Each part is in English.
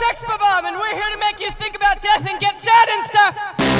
Sex Bob, and we're here to make you think about death and get sad and stuff.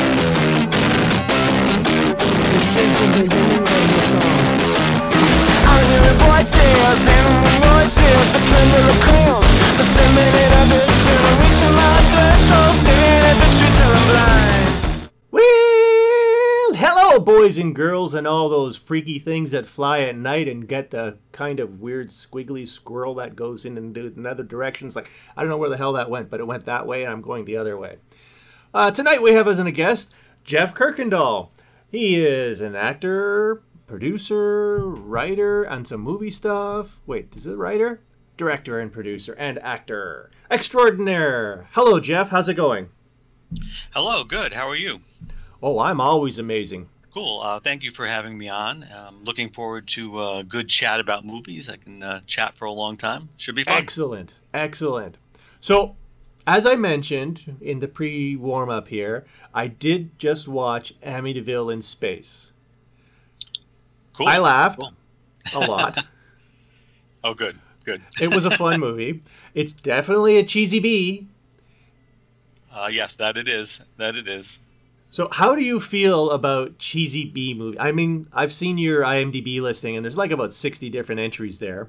I'm hearing voices, animal voices, the tremble of cold, the feminine abyss, and I'm reaching my threshold, staring at the truth till I'm blind. Well, hello, boys and girls, and all those freaky things that fly at night and get the kind of weird squiggly squirrel that goes in and do another direction. It's like, I don't know where the hell that went, but it went that way, and I'm going the other way. Tonight we have as a guest Jeff Kirkendall. He is an actor, producer, writer, and some movie stuff. Wait, is it writer? Director and producer and actor extraordinaire. Hello, Jeff. How's it going? Hello, good. How are you? Oh, I'm always amazing. Cool. Thank you for having me on. Looking forward to a good chat about movies. I can chat for a long time. Should be fun. Excellent. Excellent. So, as I mentioned in the pre-warm-up here, I did just watch Amityville in Space. Cool. I laughed Cool. a lot. Oh, good. Good. It was a fun movie. It's definitely a cheesy B. Yes, that it is. That it is. So how do you feel about cheesy B movie? I mean, I've seen your IMDb listing, and there's like about 60 different entries there.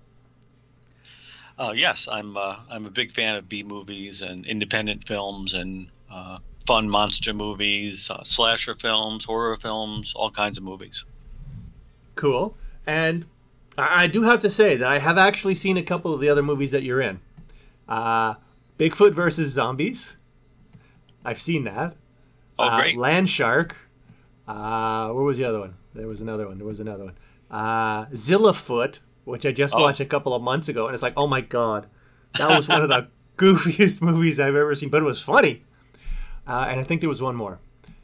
Yes, I'm a big fan of B movies and independent films and fun monster movies, slasher films, horror films, all kinds of movies. Cool. And I do have to say that I have actually seen a couple of the other movies that you're in. Bigfoot versus Zombies. I've seen that. Oh, great. Land Shark. Where was the other one? There was another one. Zillafoot, which I just watched a couple of months ago, and it's like, oh my god, that was one of the goofiest movies I've ever seen, but it was funny. And I think there was one more.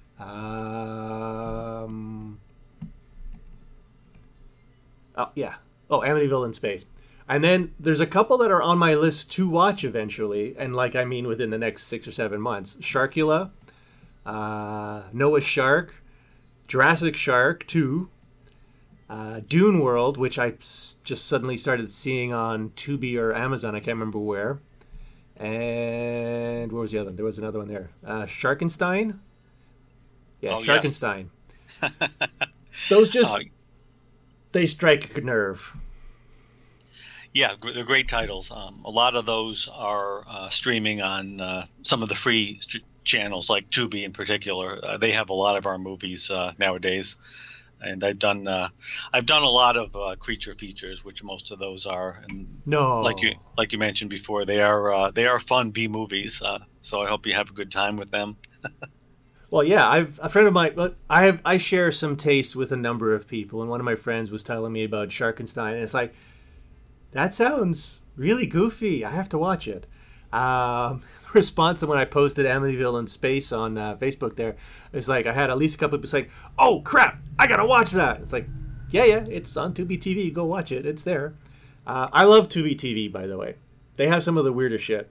Amityville in Space. And then there's a couple that are on my list to watch eventually, and within the next 6 or 7 months. Sharkula, Noah's Shark, Jurassic Shark 2, Dune World, which I just suddenly started seeing on Tubi or Amazon, I can't remember where. And where was the other one? There was another one there. Sharkenstein? Yeah, Sharkenstein. Yes. Those just, they strike a nerve. Yeah, they're great titles. A lot of those are streaming on some of the free channels, like Tubi in particular. They have a lot of our movies nowadays, and I've done a lot of creature features, which most of those are. And like you mentioned before, they are fun B movies. So I hope you have a good time with them. Well, yeah, a friend of mine. I share some taste with a number of people, and one of my friends was telling me about Sharkenstein, and it's like, that sounds really goofy. I have to watch it. Response to when I posted Amityville in Space on Facebook there, it's like I had at least a couple of people say, oh crap, I gotta watch that. It's like, yeah, it's on Tubi TV. Go watch it. It's there. I love Tubi TV, by the way. They have some of the weirdest shit.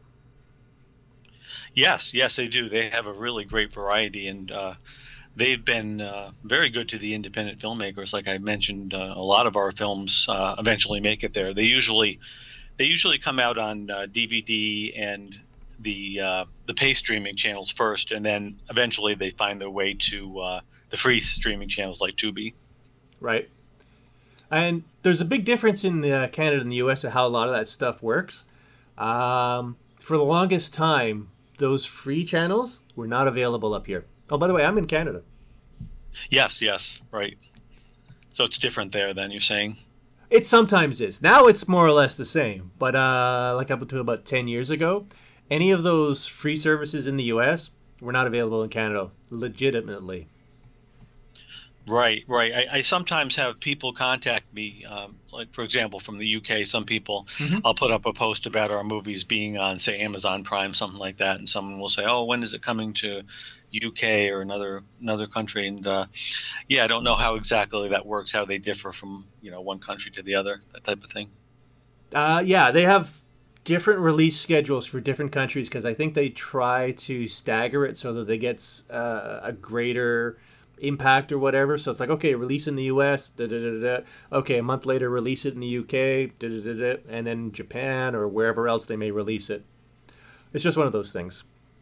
Yes, they do. They have a really great variety, and they've been very good to the independent filmmakers. Like I mentioned, a lot of our films eventually make it there. They usually come out on DVD and the pay streaming channels first, and then eventually they find their way to the free streaming channels like Tubi. Right. And there's a big difference in Canada and the US of how a lot of that stuff works. For the longest time, those free channels were not available up here. Oh, by the way, I'm in Canada. Yes, right. So it's different there then, you're saying? It sometimes is. Now it's more or less the same. But like up to about 10 years ago, any of those free services in the U.S. were not available in Canada, legitimately. Right. I sometimes have people contact me, like, for example, from the UK, some people, I'll put up a post about our movies being on, say, Amazon Prime, something like that, and someone will say, oh, when is it coming to UK or another country? And, I don't know how exactly that works, how they differ from, one country to the other, that type of thing. They have different release schedules for different countries because I think they try to stagger it so that they get a greater impact or whatever. So it's like, okay, release in the US, okay, a month later release it in the UK, and then Japan or wherever else they may release it. It's just one of those things.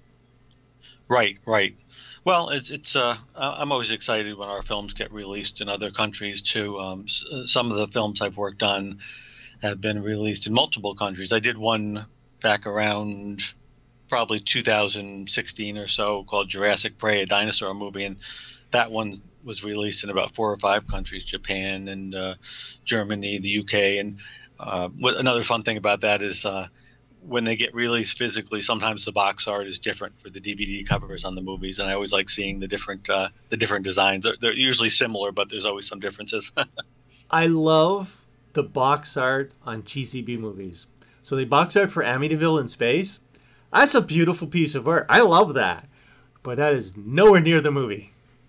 Right, right. Well, it's I'm always excited when our films get released in other countries too. Some of the films I've worked on have been released in multiple countries. I did one back around probably 2016 or so called Jurassic Prey, a dinosaur movie, and that one was released in about 4 or 5 countries: Japan and Germany, the UK. And another fun thing about that is when they get released physically, sometimes the box art is different for the DVD covers on the movies, and I always like seeing the different designs. They're usually similar, but there's always some differences. I love the box art on cheesy B movies. So the box art for Amityville in Space, that's a beautiful piece of art. I love that, but that is nowhere near the movie.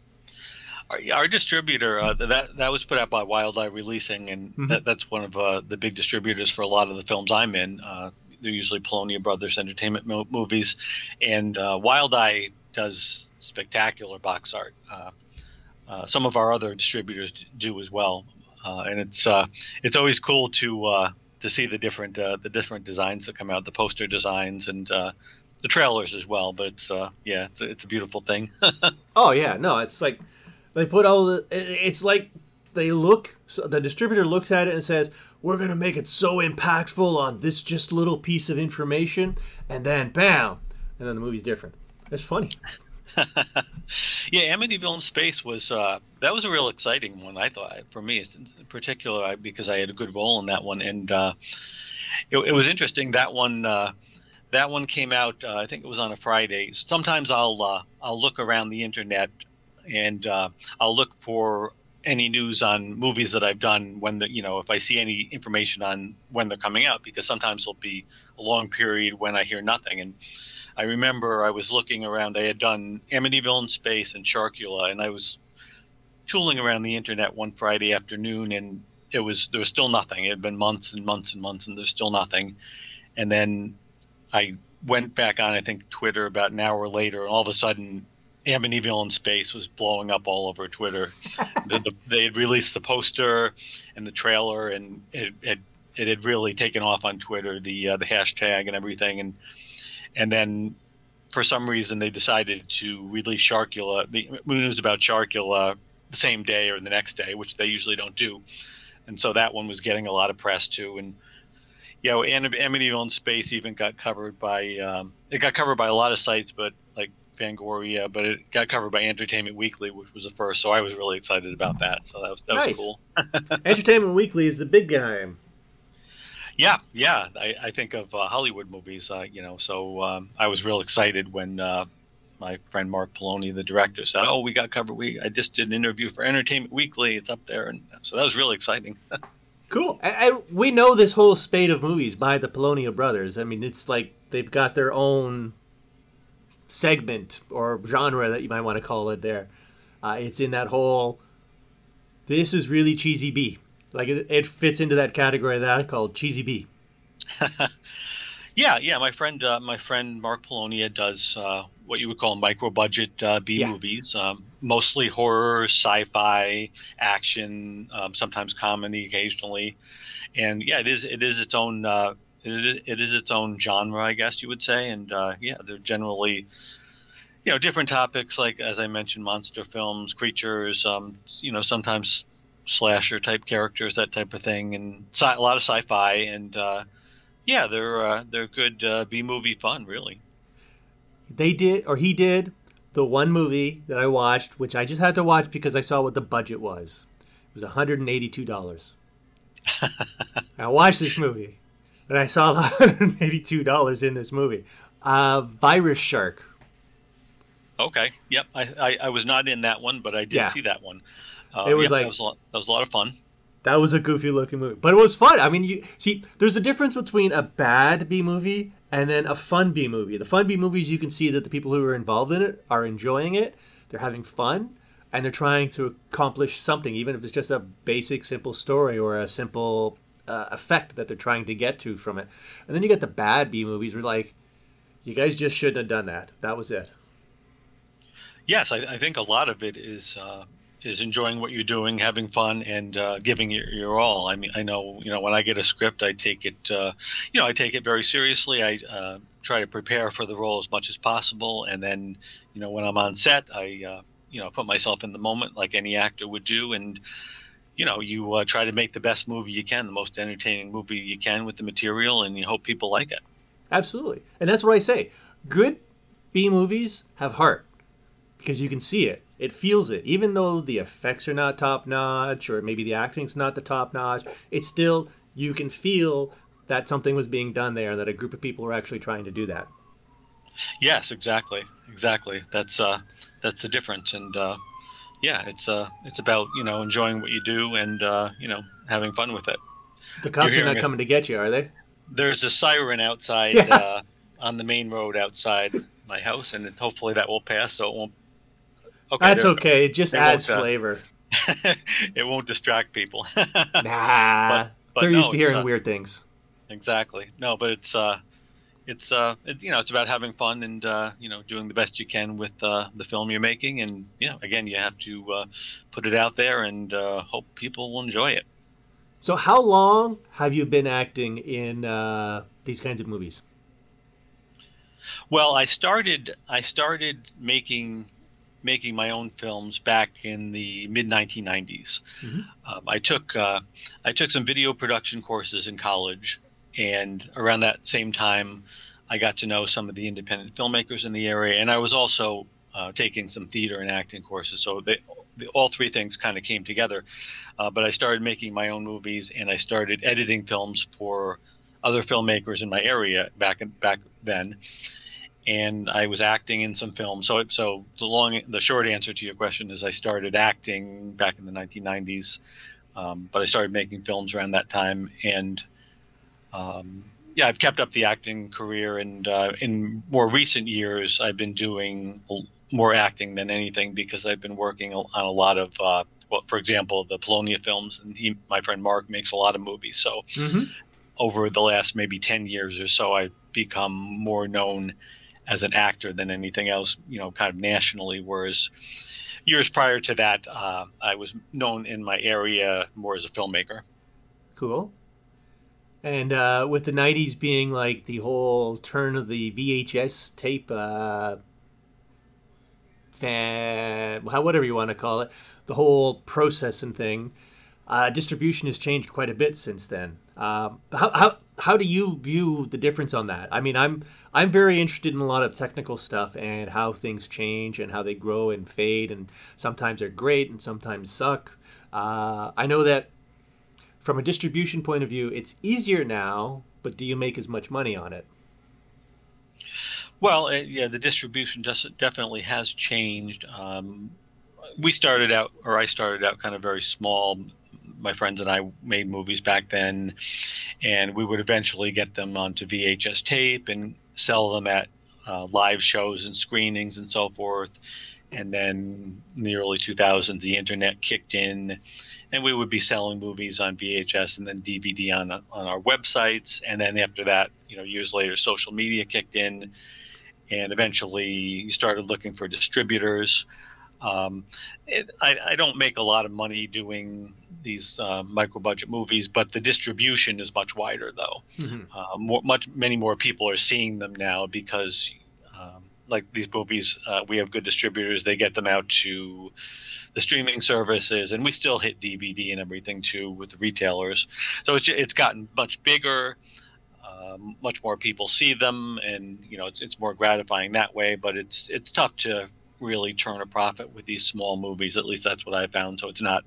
Our distributor, that was put out by Wild Eye Releasing, and that's one of the big distributors for a lot of the films I'm in. They're usually Polonia Brothers Entertainment movies, and Wild Eye does spectacular box art. Some of our other distributors do as well, and it's always cool to see the different designs that come out, the poster designs and the trailers as well. But it's a beautiful thing. Oh yeah, no, it's like they put it's like they look. So the distributor looks at it and says, "We're gonna make it so impactful on this just little piece of information," and then bam, and then the movie's different. It's funny. Yeah, Amityville in Space was that was a real exciting one. I thought, for me in particular, because I had a good role in that one, and it was interesting. That one came out. I think it was on a Friday. Sometimes I'll look around the internet and I'll look for any news on movies that I've done if I see any information on when they're coming out, because sometimes there'll be a long period when I hear nothing. And I remember I was looking around. I had done Amityville in Space and Sharkula, and I was tooling around the internet one Friday afternoon, and there was still nothing. It had been months and months and months, and there's still nothing. And then I went back on, I think, Twitter about an hour later, and all of a sudden Amityville in Space was blowing up all over Twitter. They had released the poster and the trailer, and it had really taken off on Twitter, the hashtag and everything. And then for some reason they decided to release Sharkula, the news about Sharkula, the same day or the next day, which they usually don't do. And so that one was getting a lot of press too. And Amityville in Space even got covered by a lot of sites, but like Fangoria, but it got covered by Entertainment Weekly, which was the first. So I was really excited about that. So that was Nice. cool. Entertainment Weekly is the big guy. Yeah. I think of Hollywood movies, so I was real excited when my friend Mark Poloni, the director, said, "Oh, we got covered. I just did an interview for Entertainment Weekly. It's up there." And so that was really exciting. Cool. We know this whole spate of movies by the Polonia brothers. I mean, it's like they've got their own segment or genre that you might want to call it there. It's in that whole, this is really cheesy B. Like it fits into that category that I call cheesy B. Yeah. My friend Mark Polonia does what you would call micro budget B movies, mostly horror, sci-fi, action, sometimes comedy, occasionally, and it is its own it is its own genre, I guess you would say. And they're generally different topics, like, as I mentioned, monster films, creatures, sometimes slasher type characters, that type of thing, and a lot of sci-fi, and they're good B movie fun, really. He did the one movie that I watched, which I just had to watch because I saw what the budget was. It was $182. I watched this movie, and I saw the $182 in this movie. Virus Shark. Okay. Yep. I was not in that one, but I did see that one. It was that was a lot of fun. That was a goofy looking movie, but it was fun. I mean, you see, there's a difference between a bad B movie and then a fun B movie. The fun B movies, you can see that the people who are involved in it are enjoying it. They're having fun, and they're trying to accomplish something, even if it's just a basic, simple story or a simple effect that they're trying to get to from it. And then you get the bad B movies where, like, you guys just shouldn't have done that. That was it. Yes, I think a lot of it is is enjoying what you're doing, having fun, and giving your all. I mean, I know, when I get a script, I take it, I take it very seriously. I try to prepare for the role as much as possible, and then, when I'm on set, I, put myself in the moment like any actor would do, and you try to make the best movie you can, the most entertaining movie you can with the material, and you hope people like it. Absolutely, and that's what I say. Good B movies have heart because you can see it. It feels it. Even though the effects are not top-notch or maybe the acting's not the top-notch, it's still, you can feel that something was being done there and that a group of people were actually trying to do that. Yes, exactly. That's the difference. And it's about, enjoying what you do and, having fun with it. The cops are not coming to get you, are they? There's a siren outside on the main road outside my house, and hopefully that will pass so it won't. Okay, that's okay. It just adds flavor. It won't distract people. Nah, but they're used to hearing weird things. Exactly. No, but it's about having fun and doing the best you can with the film you're making, and again, you have to put it out there and hope people will enjoy it. So, how long have you been acting in these kinds of movies? Well, I started making my own films back in the mid 1990s. Mm-hmm. I took some video production courses in college, and around that same time, I got to know some of the independent filmmakers in the area, and I was also taking some theater and acting courses. So all three things kind of came together. But I started making my own movies, and I started editing films for other filmmakers in my area back then. And I was acting in some films. So the short answer to your question is I started acting back in the 1990s, but I started making films around that time. And I've kept up the acting career. And in more recent years, I've been doing more acting than anything because I've been working on a lot of, for example, the Polonia films. And my friend Mark makes a lot of movies. So over the last maybe 10 years or so, I've become more known as an actor than anything else, kind of nationally, whereas years prior to that, I was known in my area more as a filmmaker. Cool. And with the 90s being like the whole turn of the VHS tape, whatever you want to call it, the whole process and thing, distribution has changed quite a bit since then. How do you view the difference on that? I mean, I'm very interested in a lot of technical stuff and how things change and how they grow and fade, and sometimes they're great and sometimes suck. I know that from a distribution point of view, it's easier now, but do you make as much money on it? Well, the distribution definitely has changed. I started out kind of very small. My friends and I made movies back then, and we would eventually get them onto VHS tape and sell them at live shows and screenings and so forth. And then in the early 2000s, the internet kicked in, and we would be selling movies on VHS and then DVD on our websites. And then after that, years later, social media kicked in, and eventually you started looking for distributors. I don't make a lot of money doing these micro-budget movies, but the distribution is much wider, though. Mm-hmm. Many more people are seeing them now because, like these movies, we have good distributors. They get them out to the streaming services, and we still hit DVD and everything too with the retailers. So it's gotten much bigger. Much more people see them, and it's more gratifying that way. But it's tough to really turn a profit with these small movies. At least that's what I found. So it's not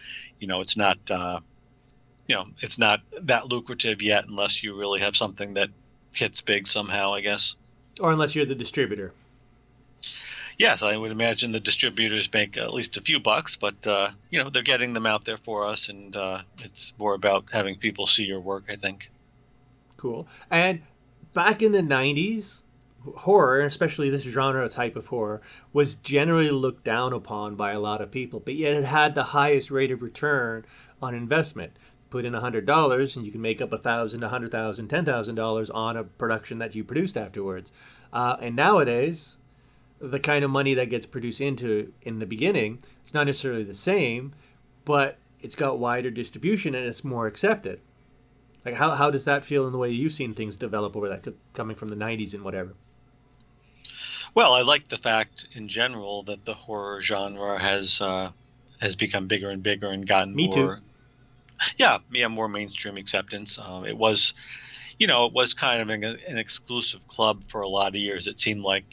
that lucrative yet, unless you really have something that hits big somehow, I guess. Or unless you're the distributor. Yes, I would imagine the distributors make at least a few bucks, but they're getting them out there for us, and it's more about having people see your work, I think. Cool. And back in the 90s, horror, especially this genre type of horror, was generally looked down upon by a lot of people, but yet it had the highest rate of return on investment. Put in $100 and you can make up $1,000, $100,000, $10,000 on a production that you produced afterwards. And nowadays, the kind of money that gets produced into in the beginning. It's not necessarily the same, but it's got wider distribution and it's more accepted. Like how does that feel in the way you've seen things develop over that, coming from the 90s and whatever? Well, I like the fact in general that the horror genre has become bigger and bigger and gotten Me more. too. Yeah, more mainstream acceptance. It was, it was kind of an exclusive club for a lot of years. It seemed like,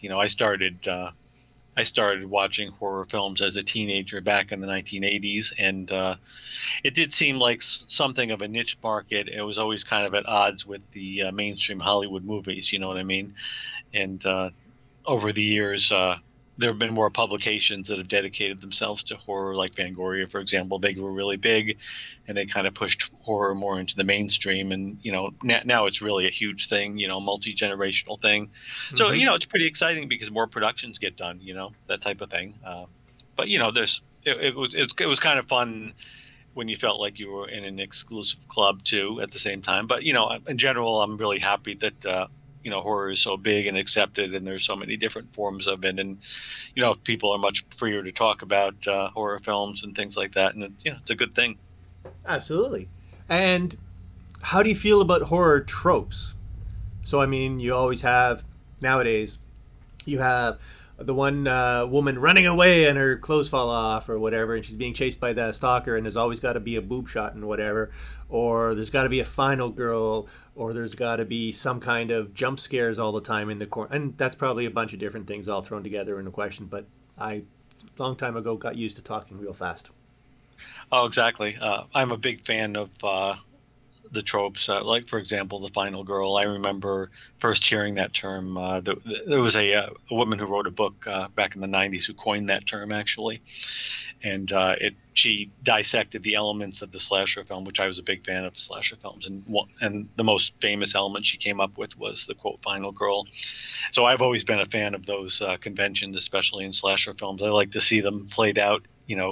I started watching horror films as a teenager back in the 1980s, and it did seem like something of a niche market. It was always kind of at odds with the mainstream Hollywood movies, you know what I mean? And over the years, there have been more publications that have dedicated themselves to horror, like Fangoria, for example. They grew really big, and they kind of pushed horror more into the mainstream. And now it's really a huge thing, multi-generational thing. So it's pretty exciting because more productions get done, that type of thing. But it was kind of fun when you felt like you were in an exclusive club too at the same time. But in general, I'm really happy that horror is so big and accepted, and there's so many different forms of it, and people are much freer to talk about horror films and things like that, and it's a good thing. Absolutely. And how do you feel about horror tropes? So I mean, you always have nowadays, you have the one woman running away and her clothes fall off or whatever, and she's being chased by the stalker, and there's always got to be a boob shot and whatever, or there's got to be a final girl, or there's got to be some kind of jump scares all the time in the corner. And that's probably a bunch of different things all thrown together in a question, but I, long time ago, got used to talking real fast. Oh, exactly. I'm a big fan of the tropes, like, for example, the final girl. I remember first hearing that term. There was a woman who wrote a book back in the 90s who coined that term, actually. And she dissected the elements of the slasher film, which I was a big fan of slasher films. And the most famous element she came up with was the, quote, final girl. So I've always been a fan of those conventions, especially in slasher films. I like to see them played out,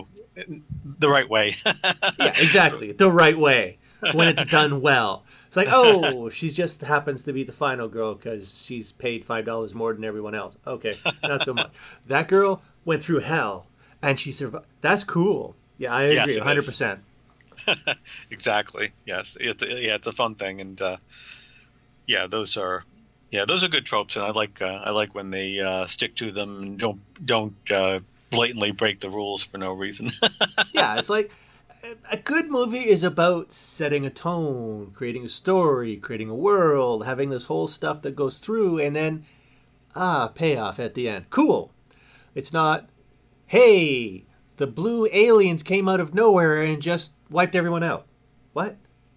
the right way. Yeah, exactly. The right way. When it's done well. It's like, oh, she just happens to be the final girl because she's paid $5 more than everyone else. Okay, not so much. That girl went through hell and she survived. That's cool. Yeah, I agree, 100%. Exactly. Yes, it's a fun thing, and those are good tropes, and I like when they stick to them and don't blatantly break the rules for no reason. Yeah, it's like, a good movie is about setting a tone, creating a story, creating a world, having this whole stuff that goes through, and then, payoff at the end. Cool. It's not, hey, the blue aliens came out of nowhere and just wiped everyone out. What?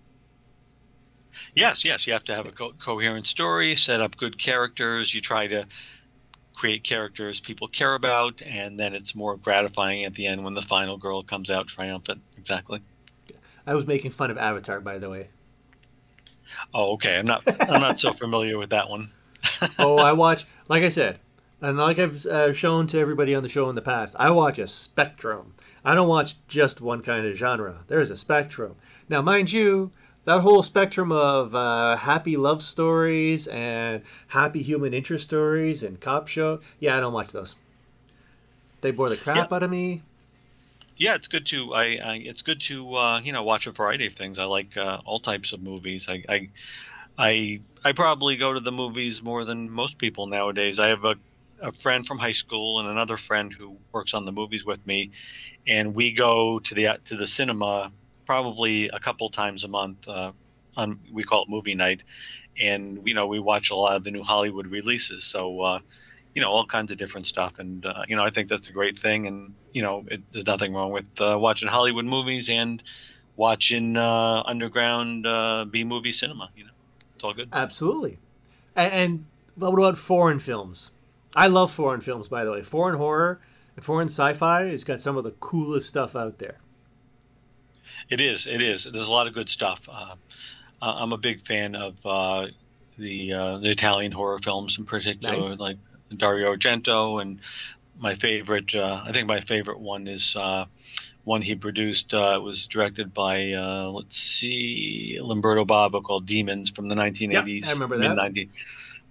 Yes, you have to have a coherent story, set up good characters. You try to create characters people care about, and then it's more gratifying at the end when the final girl comes out triumphant. Exactly. I was making fun of Avatar, by the way. Oh, okay. I'm not so familiar with that one. Oh, I watch, like I said, and like I've shown to everybody on the show in the past, I watch a spectrum. I don't watch just one kind of genre. There's a spectrum. Now, mind you, that whole spectrum of happy love stories and happy human interest stories and cop show, I don't watch those. They bore the crap out of me. Yeah, it's good to it's good to watch a variety of things. I like all types of movies. I probably go to the movies more than most people nowadays. I have a friend from high school and another friend who works on the movies with me, and we go to the cinema probably a couple times a month. We call it movie night, and we watch a lot of the new Hollywood releases. So all kinds of different stuff, and I think that's a great thing. And there's nothing wrong with watching Hollywood movies and watching underground B-movie cinema. It's all good. Absolutely. And what about foreign films? I love foreign films, by the way. Foreign horror and foreign sci-fi has got some of the coolest stuff out there. It is. There's a lot of good stuff. I'm a big fan of the Italian horror films in particular, Nice. like Dario Argento, and my favorite. I think my favorite one is one he produced. It was directed by Lamberto Bava, called Demons, from the 1980s. Yeah, I remember that. Mid-90s.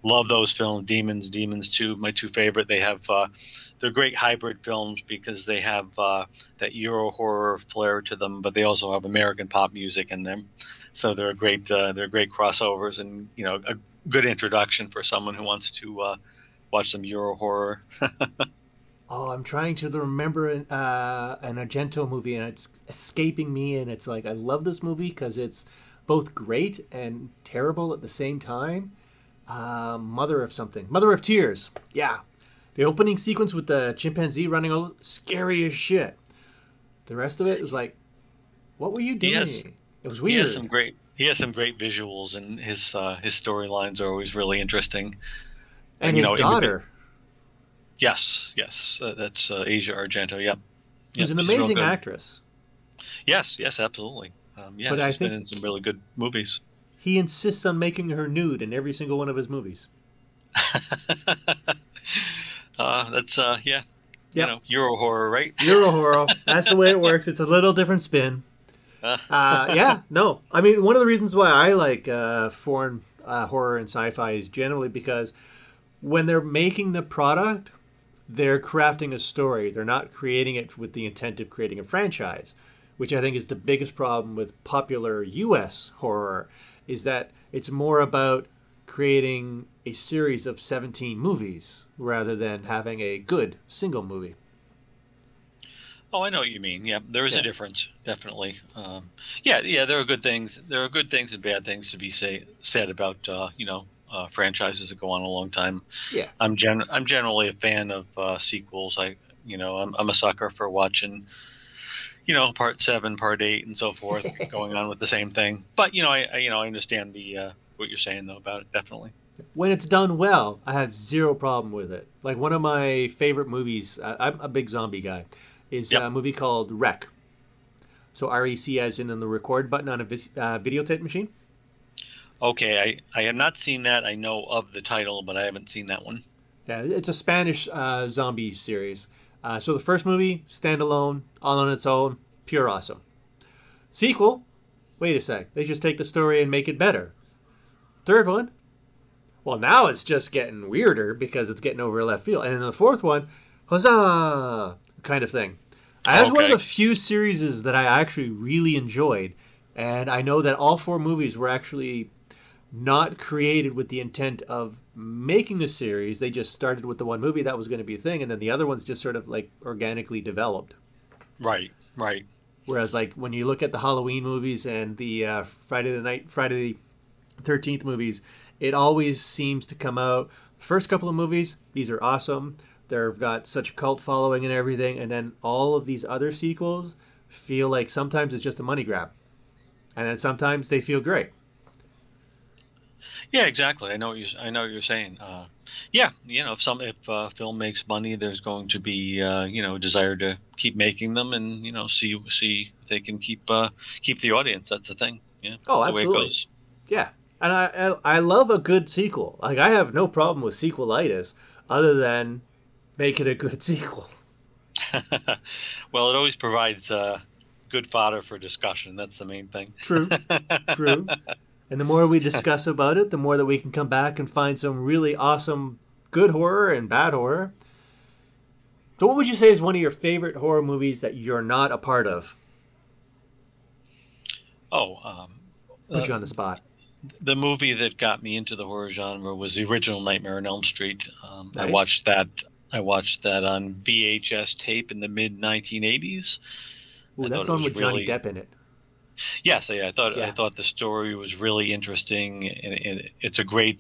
love those films. Demons 2, my two favorite. They have they're great hybrid films because they have that Euro horror flair to them, but they also have American pop music in them. So they're great crossovers, and a good introduction for someone who wants to watch some Euro horror. Oh, I'm trying to remember an Argento movie, and it's escaping me. And it's like I love this movie because it's both great and terrible at the same time. Mother of Tears. Yeah, the opening sequence with the chimpanzee running all scary as shit. The rest of it was like, what were you doing? It was weird. He has some great visuals, and his storylines are always really interesting. And his daughter. Yes, that's Asia Argento. Yep. Who's an amazing actress. Yes, absolutely. But she's been in some really good movies. He insists on making her nude in every single one of his movies. That's Euro horror, right? Euro horror. That's the way it works. It's a little different spin. No. I mean, one of the reasons why I like foreign horror and sci-fi is generally because when they're making the product, they're crafting a story. They're not creating it with the intent of creating a franchise, which I think is the biggest problem with popular U.S. horror, is that it's more about creating a series of 17 movies rather than having a good single movie. Oh, I know what you mean. Yeah, there is a difference, definitely. There are good things. There are good things and bad things to be said about franchises that go on a long time. Yeah, I'm generally a fan of sequels. I'm a sucker for watching, part 7, part 8, and so forth, going on with the same thing. But I understand what you're saying though about it, definitely. When it's done well, I have zero problem with it. Like one of my favorite movies, I'm a big zombie guy, is a movie called Rec. So REC as in the record button on a videotape machine. Okay, I have not seen that. I know of the title, but I haven't seen that one. Yeah, it's a Spanish zombie series. So the first movie, standalone, all on its own, pure awesome. Sequel, wait a sec, they just take the story and make it better. Third one, well, now it's just getting weirder because it's getting over left field. And then the fourth one, huzzah, kind of thing. That's one of the few series that I actually really enjoyed. And I know that all 4 movies were actually not created with the intent of making a series. They just started with the one movie that was going to be a thing, and then the other ones just sort of like organically developed. Right. Whereas like when you look at the Halloween movies and the Friday the 13th movies, it always seems to come out. First couple of movies, these are awesome. They've got such a cult following and everything, and then all of these other sequels feel like sometimes it's just a money grab, and then sometimes they feel great. Yeah, exactly. I know what you're saying. If film makes money, there's going to be a desire to keep making them, and see if they can keep the audience. That's the thing. Yeah. Oh, that's absolutely. The way it goes. Yeah, and I love a good sequel. Like I have no problem with sequelitis, other than make it a good sequel. Well, it always provides good fodder for discussion. That's the main thing. True. And the more we discuss about it, the more that we can come back and find some really awesome good horror and bad horror. So what would you say is one of your favorite horror movies that you're not a part of? Put you on the spot. The movie that got me into the horror genre was the original Nightmare on Elm Street. Nice. I watched that on VHS tape in the mid 1980s. Ooh, that's the one with Johnny Depp in it. Yes, I thought the story was really interesting, and it's a great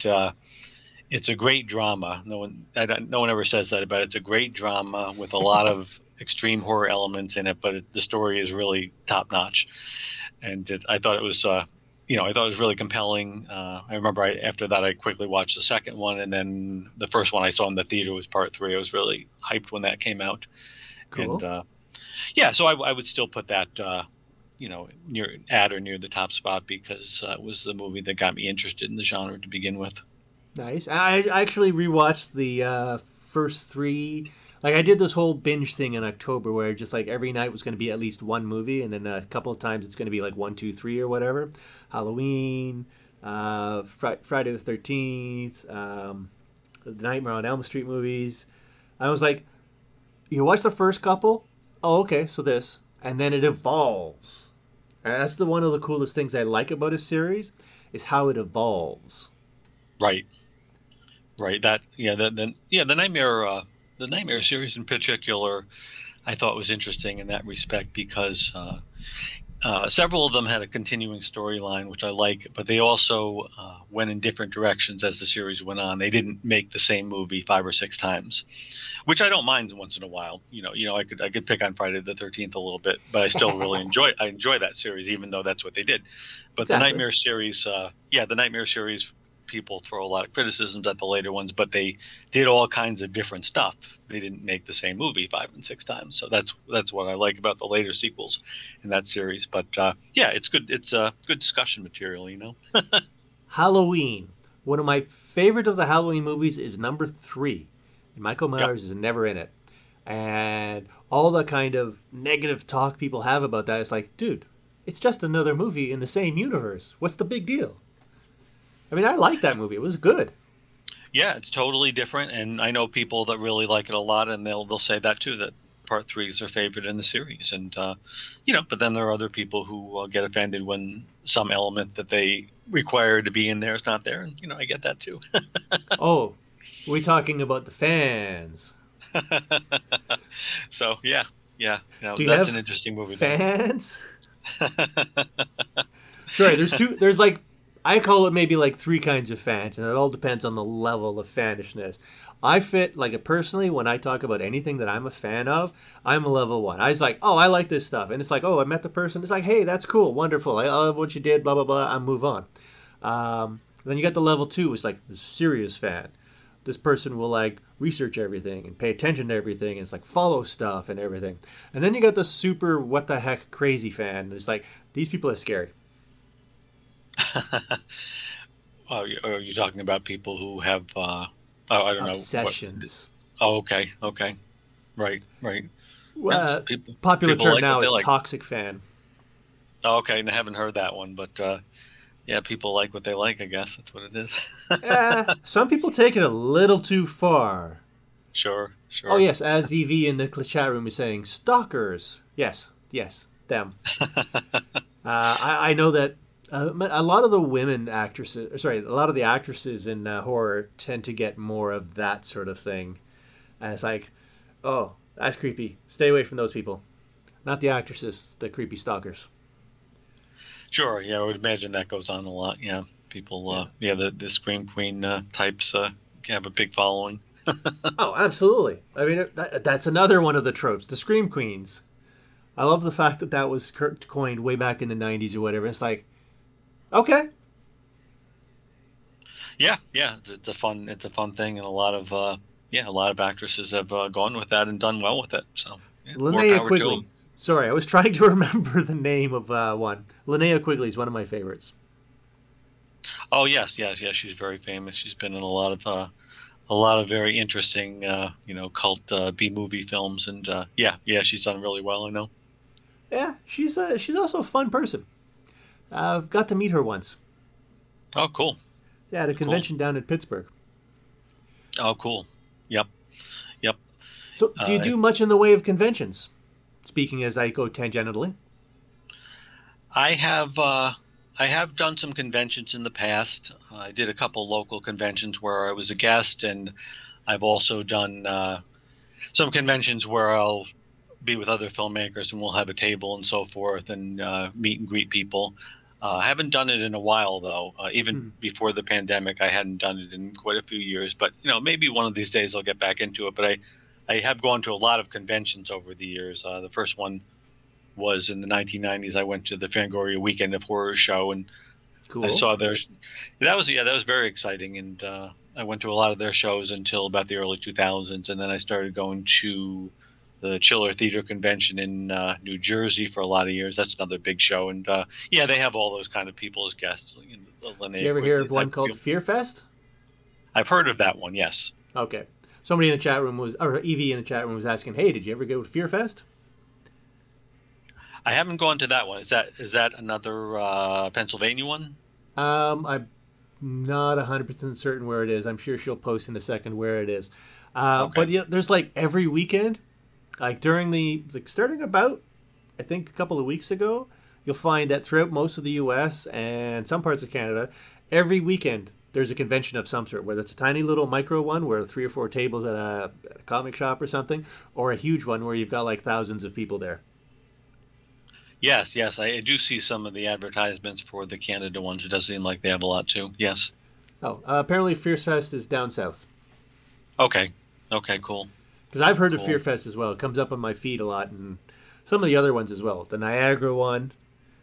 drama. No one ever says that about it. It's a great drama with a lot of extreme horror elements in it, but the story is really top notch. And I thought it was really compelling. I remember after that I quickly watched the second one, and then the first one I saw in the theater was part 3. I was really hyped when that came out. Cool. And so I would still put that near the top spot because it was the movie that got me interested in the genre to begin with. Nice. I actually rewatched the first 3. Like I did this whole binge thing in October where just like every night was going to be at least one movie, and then a couple of times it's going to be like 1, 2, 3 or whatever. Halloween, Friday the 13th, the Nightmare on Elm Street movies. I was like, you watch the first couple? Oh, okay, so this. And then it evolves. And that's one of the coolest things I like about a series, is how it evolves. Right. That the Nightmare series in particular, I thought was interesting in that respect because several of them had a continuing storyline, which I like, but they also went in different directions as the series went on. They didn't make the same movie 5 or 6 times, which I don't mind once in a while. I could pick on Friday the 13th a little bit, but I still really enjoy that series, even though that's what they did. But exactly. The Nightmare series, people throw a lot of criticisms at the later ones, but they did all kinds of different stuff. They didn't make the same movie 5 and 6 times. So that's what I like about the later sequels in that series. But it's good. It's good discussion material, Halloween. One of my favorite of the Halloween movies is number 3. And Michael Myers is never in it. And all the kind of negative talk people have about that is like, dude, it's just another movie in the same universe. What's the big deal? I mean, I like that movie. It was good. Yeah, it's totally different, and I know people that really like it a lot, and they'll say that too, that Part 3 is their favorite in the series. And but then there are other people who get offended when some element that they require to be in there is not there, and I get that too. Oh, we're talking about the fans. So yeah, Do you that's have an interesting movie. Fans? Sorry, there's like, I call it maybe like 3 kinds of fans, and it all depends on the level of fanishness. I fit, like, personally, when I talk about anything that I'm a fan of, I'm a level 1. I was like, oh, I like this stuff. And it's like, oh, I met the person. It's like, hey, that's cool, wonderful. I love what you did, blah, blah, blah. I move on. Then you got the level 2, it's like a serious fan. This person will, like, research everything and pay attention to everything. And it's like, follow stuff and everything. And then you got the super what the heck crazy fan. It's like, these people are scary. Are you talking about people who have I don't obsessions? know. Okay. Right. Well, popular term now is like. Toxic fan. Oh, okay, and I haven't heard that one, but people like what they like, I guess. That's what it is. Some people take it a little too far. Sure. Oh, yes, as EV in the chat room is saying, stalkers. Yes, them. I know that a lot of the women actresses, a lot of the actresses in horror tend to get more of that sort of thing. And it's like, oh, that's creepy. Stay away from those people. Not the actresses, the creepy stalkers. Sure, yeah, I would imagine that goes on a lot. Yeah, people, the Scream Queen types have a big following. Oh, absolutely. I mean, that's another one of the tropes, the Scream Queens. I love the fact that was coined way back in the 90s or whatever. It's like, okay. Yeah, it's a fun thing, and a lot of actresses have gone with that and done well with it. So, Linnea Quigley. Sorry, I was trying to remember the name of one. Linnea Quigley is one of my favorites. Oh yes, she's very famous. She's been in a lot of very interesting, cult B-movie films, and she's done really well. I know. Yeah, she's also a fun person. I've got to meet her once. Oh, cool. Yeah, at a convention down in Pittsburgh. Oh, cool. Yep. So, do you do much in the way of conventions? Speaking as I go tangentially. I have done some conventions in the past. I did a couple local conventions where I was a guest, and I've also done some conventions where I'll be with other filmmakers and we'll have a table and so forth and meet and greet people. I haven't done it in a while, though. Even before the pandemic, I hadn't done it in quite a few years. But, maybe one of these days I'll get back into it. But I have gone to a lot of conventions over the years. The first one was in the 1990s. I went to the Fangoria Weekend of Horror show, and cool. I saw theirs. That was very exciting. And I went to a lot of their shows until about the early 2000s. And then I started going to the Chiller Theater Convention in New Jersey for a lot of years. That's another big show. And they have all those kind of people as guests. Did you ever hear of one called Fear Fest? I've heard of that one, yes. Okay. Somebody in the chat room or Evie in the chat room was asking, hey, did you ever go to Fear Fest? I haven't gone to that one. Is that another Pennsylvania one? I not 100% certain where it is. I'm sure she'll post in a second where it is. Okay. But yeah, there's like every weekend, like during starting about, I think a couple of weeks ago, you'll find that throughout most of the U.S. and some parts of Canada, every weekend there's a convention of some sort, whether it's a tiny little micro one where 3 or 4 tables at a comic shop or something, or a huge one where you've got like thousands of people there. Yes, I do see some of the advertisements for the Canada ones. It does seem like they have a lot too. Yes. Oh, apparently Fierce Fest is down south. Okay, cool. Because I've heard of Cool. Fear Fest as well. It comes up on my feed a lot, and some of the other ones as well. The Niagara one,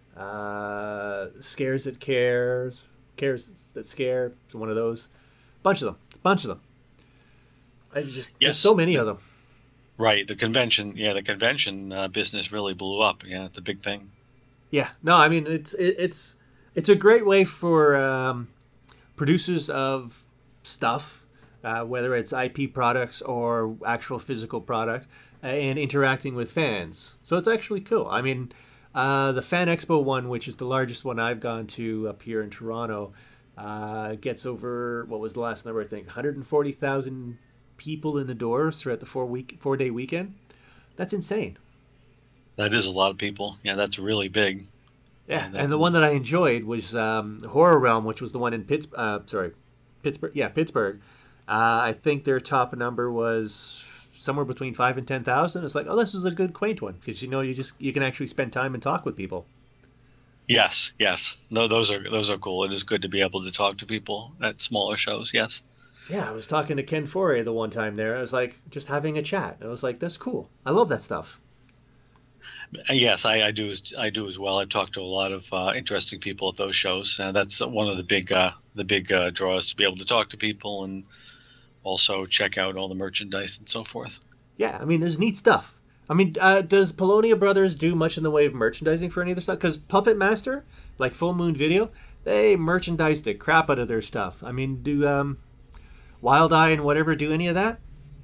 Scares That Cares That Scare. It's one of those. Bunch of them. There's Yes. so many of them. Right, the convention business really blew up. Yeah, it's a big thing. Yeah, no, I mean it's a great way for producers of stuff, whether it's IP products or actual physical product, and interacting with fans. So it's actually cool. I mean, the Fan Expo one, which is the largest one I've gone to up here in Toronto, gets over, what was the last number? I think 140,000 people in the doors throughout the 4-day weekend. That's insane. That is a lot of people. Yeah, that's really big. Yeah, and the one that I enjoyed was Horror Realm, which was the one in Pittsburgh. Yeah, Pittsburgh. I think their top number was somewhere between 5 and 10,000. It's like, oh, this was a good quaint one because you can actually spend time and talk with people. Yes. No, those are cool. It is good to be able to talk to people at smaller shows. Yes. Yeah, I was talking to Ken Foray the one time there. I was like, just having a chat. I was like, that's cool. I love that stuff. Yes, I do as well. I've talked to a lot of interesting people at those shows. That's one of the big draws, to be able to talk to people and also check out all the merchandise and so forth. Yeah, I mean, there's neat stuff. I mean, does Polonia Brothers do much in the way of merchandising for any of their stuff? Because Puppet Master, like Full Moon Video, they merchandise the crap out of their stuff. I mean, do Wild Eye and whatever do any of that?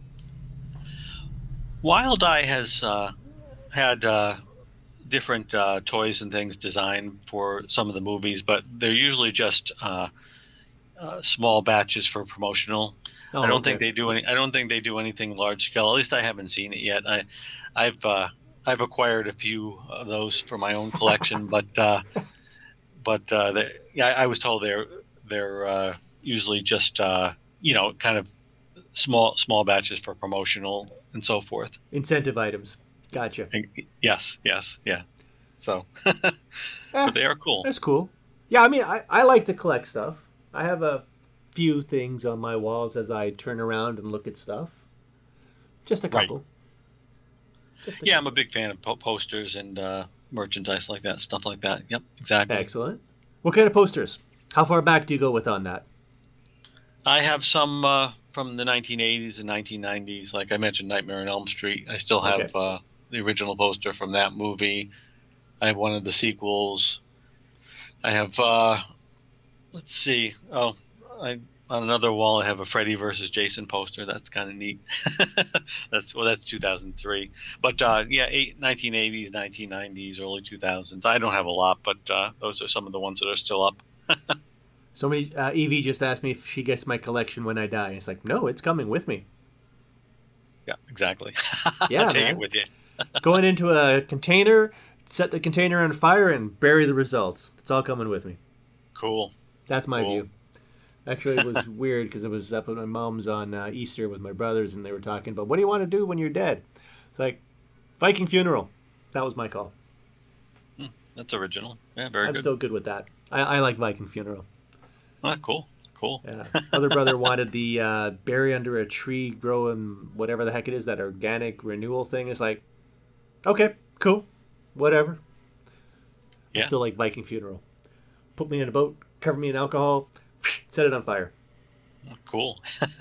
Wild Eye has had different toys and things designed for some of the movies, but they're usually just small batches for promotional. Oh, I don't okay. think they do any. I don't think they do anything large scale. At least I haven't seen it yet. I've acquired a few of those for my own collection, but I was told they're usually just kind of small batches for promotional and so forth. Incentive items. Gotcha. Yes, yeah. So, but they are cool. That's cool. Yeah, I mean, I like to collect stuff. I have a few things on my walls as I turn around and look at stuff. Just a couple. Right. Yeah, I'm a big fan of posters and merchandise like that, stuff like that. Yep, exactly. Excellent. What kind of posters? How far back do you go with on that? I have some from the 1980s and 1990s. Like I mentioned, Nightmare on Elm Street. I still have the original poster from that movie. I have one of the sequels. I have, let's see. On another wall, I have a Freddy versus Jason poster. That's kind of neat. That's 2003. But 1980s, 1990s, early 2000s. I don't have a lot, but those are some of the ones that are still up. Somebody, Evie just asked me if she gets my collection when I die. It's like, no, it's coming with me. Yeah, exactly. Yeah, I'll take man. it with you. Going into a container, set the container on fire, and bury the results. It's all coming with me. Cool. That's my Cool. view. Actually, it was weird because I was up at my mom's on Easter with my brothers, and they were talking about, what do you want to do when you're dead? It's like, Viking funeral. That was my call. That's original. Yeah, very I'm good. still good with that. I like Viking funeral. Cool. Yeah. Other brother wanted the bury under a tree, growing whatever the heck it is, that organic renewal thing. It's like, okay, cool, whatever. I Yeah. still like Viking funeral. Put me in a boat, cover me in alcohol, set it on fire. Cool.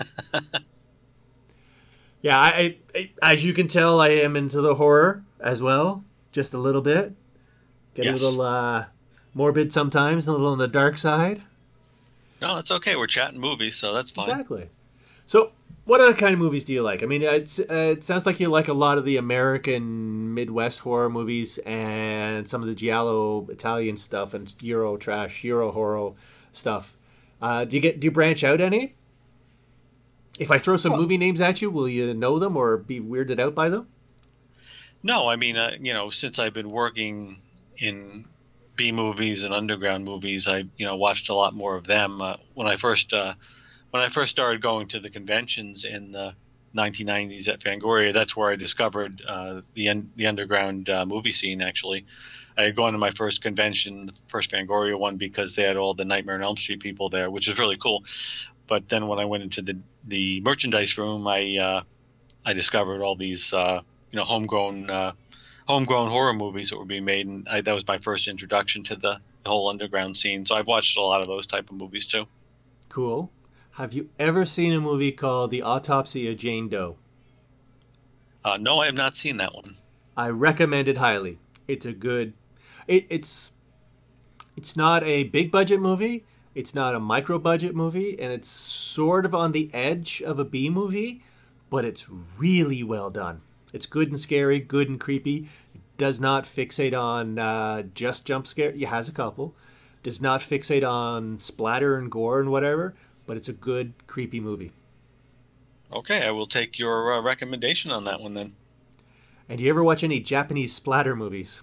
Yeah, I as you can tell, I am into the horror as well, just a little bit. Get Yes. a little morbid sometimes, a little on the dark side. No, that's okay. We're chatting movies, so that's fine. Exactly. So, what other kind of movies do you like? I mean, it sounds like you like a lot of the American Midwest horror movies and some of the Giallo Italian stuff and Euro trash, Euro horror stuff. Do you branch out any? If I throw some movie names at you, will you know them or be weirded out by them? No, I mean, since I've been working in B movies and underground movies, I watched a lot more of them. When I first started going to the conventions in the 1990s at Fangoria, that's where I discovered the underground movie scene. Actually, I had gone to my first convention, the first Fangoria one, because they had all the Nightmare on Elm Street people there, which is really cool. But then when I went into the merchandise room, I discovered all these homegrown horror movies that were being made, and that was my first introduction to the whole underground scene. So I've watched a lot of those type of movies too. Cool. Have you ever seen a movie called The Autopsy of Jane Doe? No, I have not seen that one. I recommend it highly. It's a good. It's not a big budget movie. It's not a micro budget movie, and it's sort of on the edge of a B movie, but it's really well done. It's good and scary, good and creepy. It does not fixate on just jump scare. It has a couple. Does not fixate on splatter and gore and whatever, but it's a good, creepy movie. Okay, I will take your recommendation on that one then. And do you ever watch any Japanese splatter movies?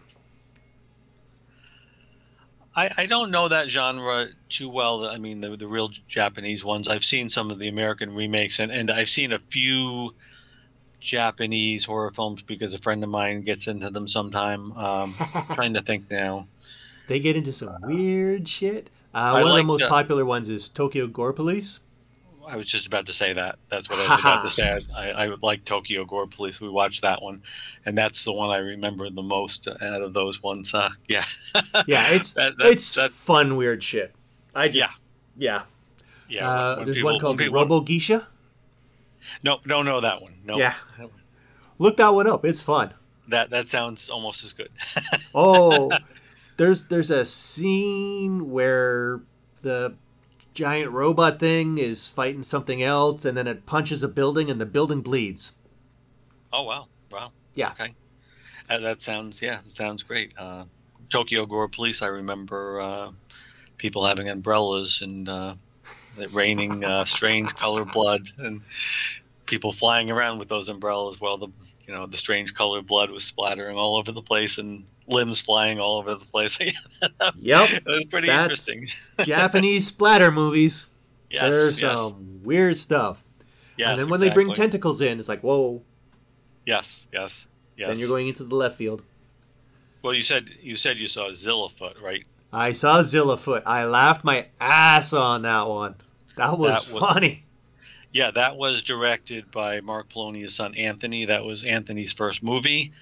I don't know that genre too well. I mean, the real Japanese ones. I've seen some of the American remakes, and I've seen a few Japanese horror films because a friend of mine gets into them sometime. Trying to think now. They get into some weird shit. One of the most popular ones is Tokyo Gore Police. I was just about to say that. That's what I was about to say. I would like Tokyo Gore Police. We watched that one, and that's the one I remember the most out of those ones. Yeah. Yeah, it's fun, weird shit. Yeah. There's one called Robo Geisha. No, don't know that one. No. Yeah. Look that one up. It's fun. That sounds almost as good. Oh, there's a scene where the giant robot thing is fighting something else, and then it punches a building, and the building bleeds. Oh, wow. Yeah. Okay. That sounds great. Tokyo Gore Police, I remember people having umbrellas and it raining strange colored blood, and people flying around with those umbrellas while the strange colored blood was splattering all over the place and limbs flying all over the place. Yep. It was pretty interesting. Japanese splatter movies. Yes, There's some weird stuff. Yes, and then when they bring tentacles in, it's like, whoa. Yes. Then you're going into the left field. Well, you said you saw Zillafoot, right? I saw Zillafoot. I laughed my ass on that one. That was funny. Yeah, that was directed by Mark Polonia's son Anthony. That was Anthony's first movie.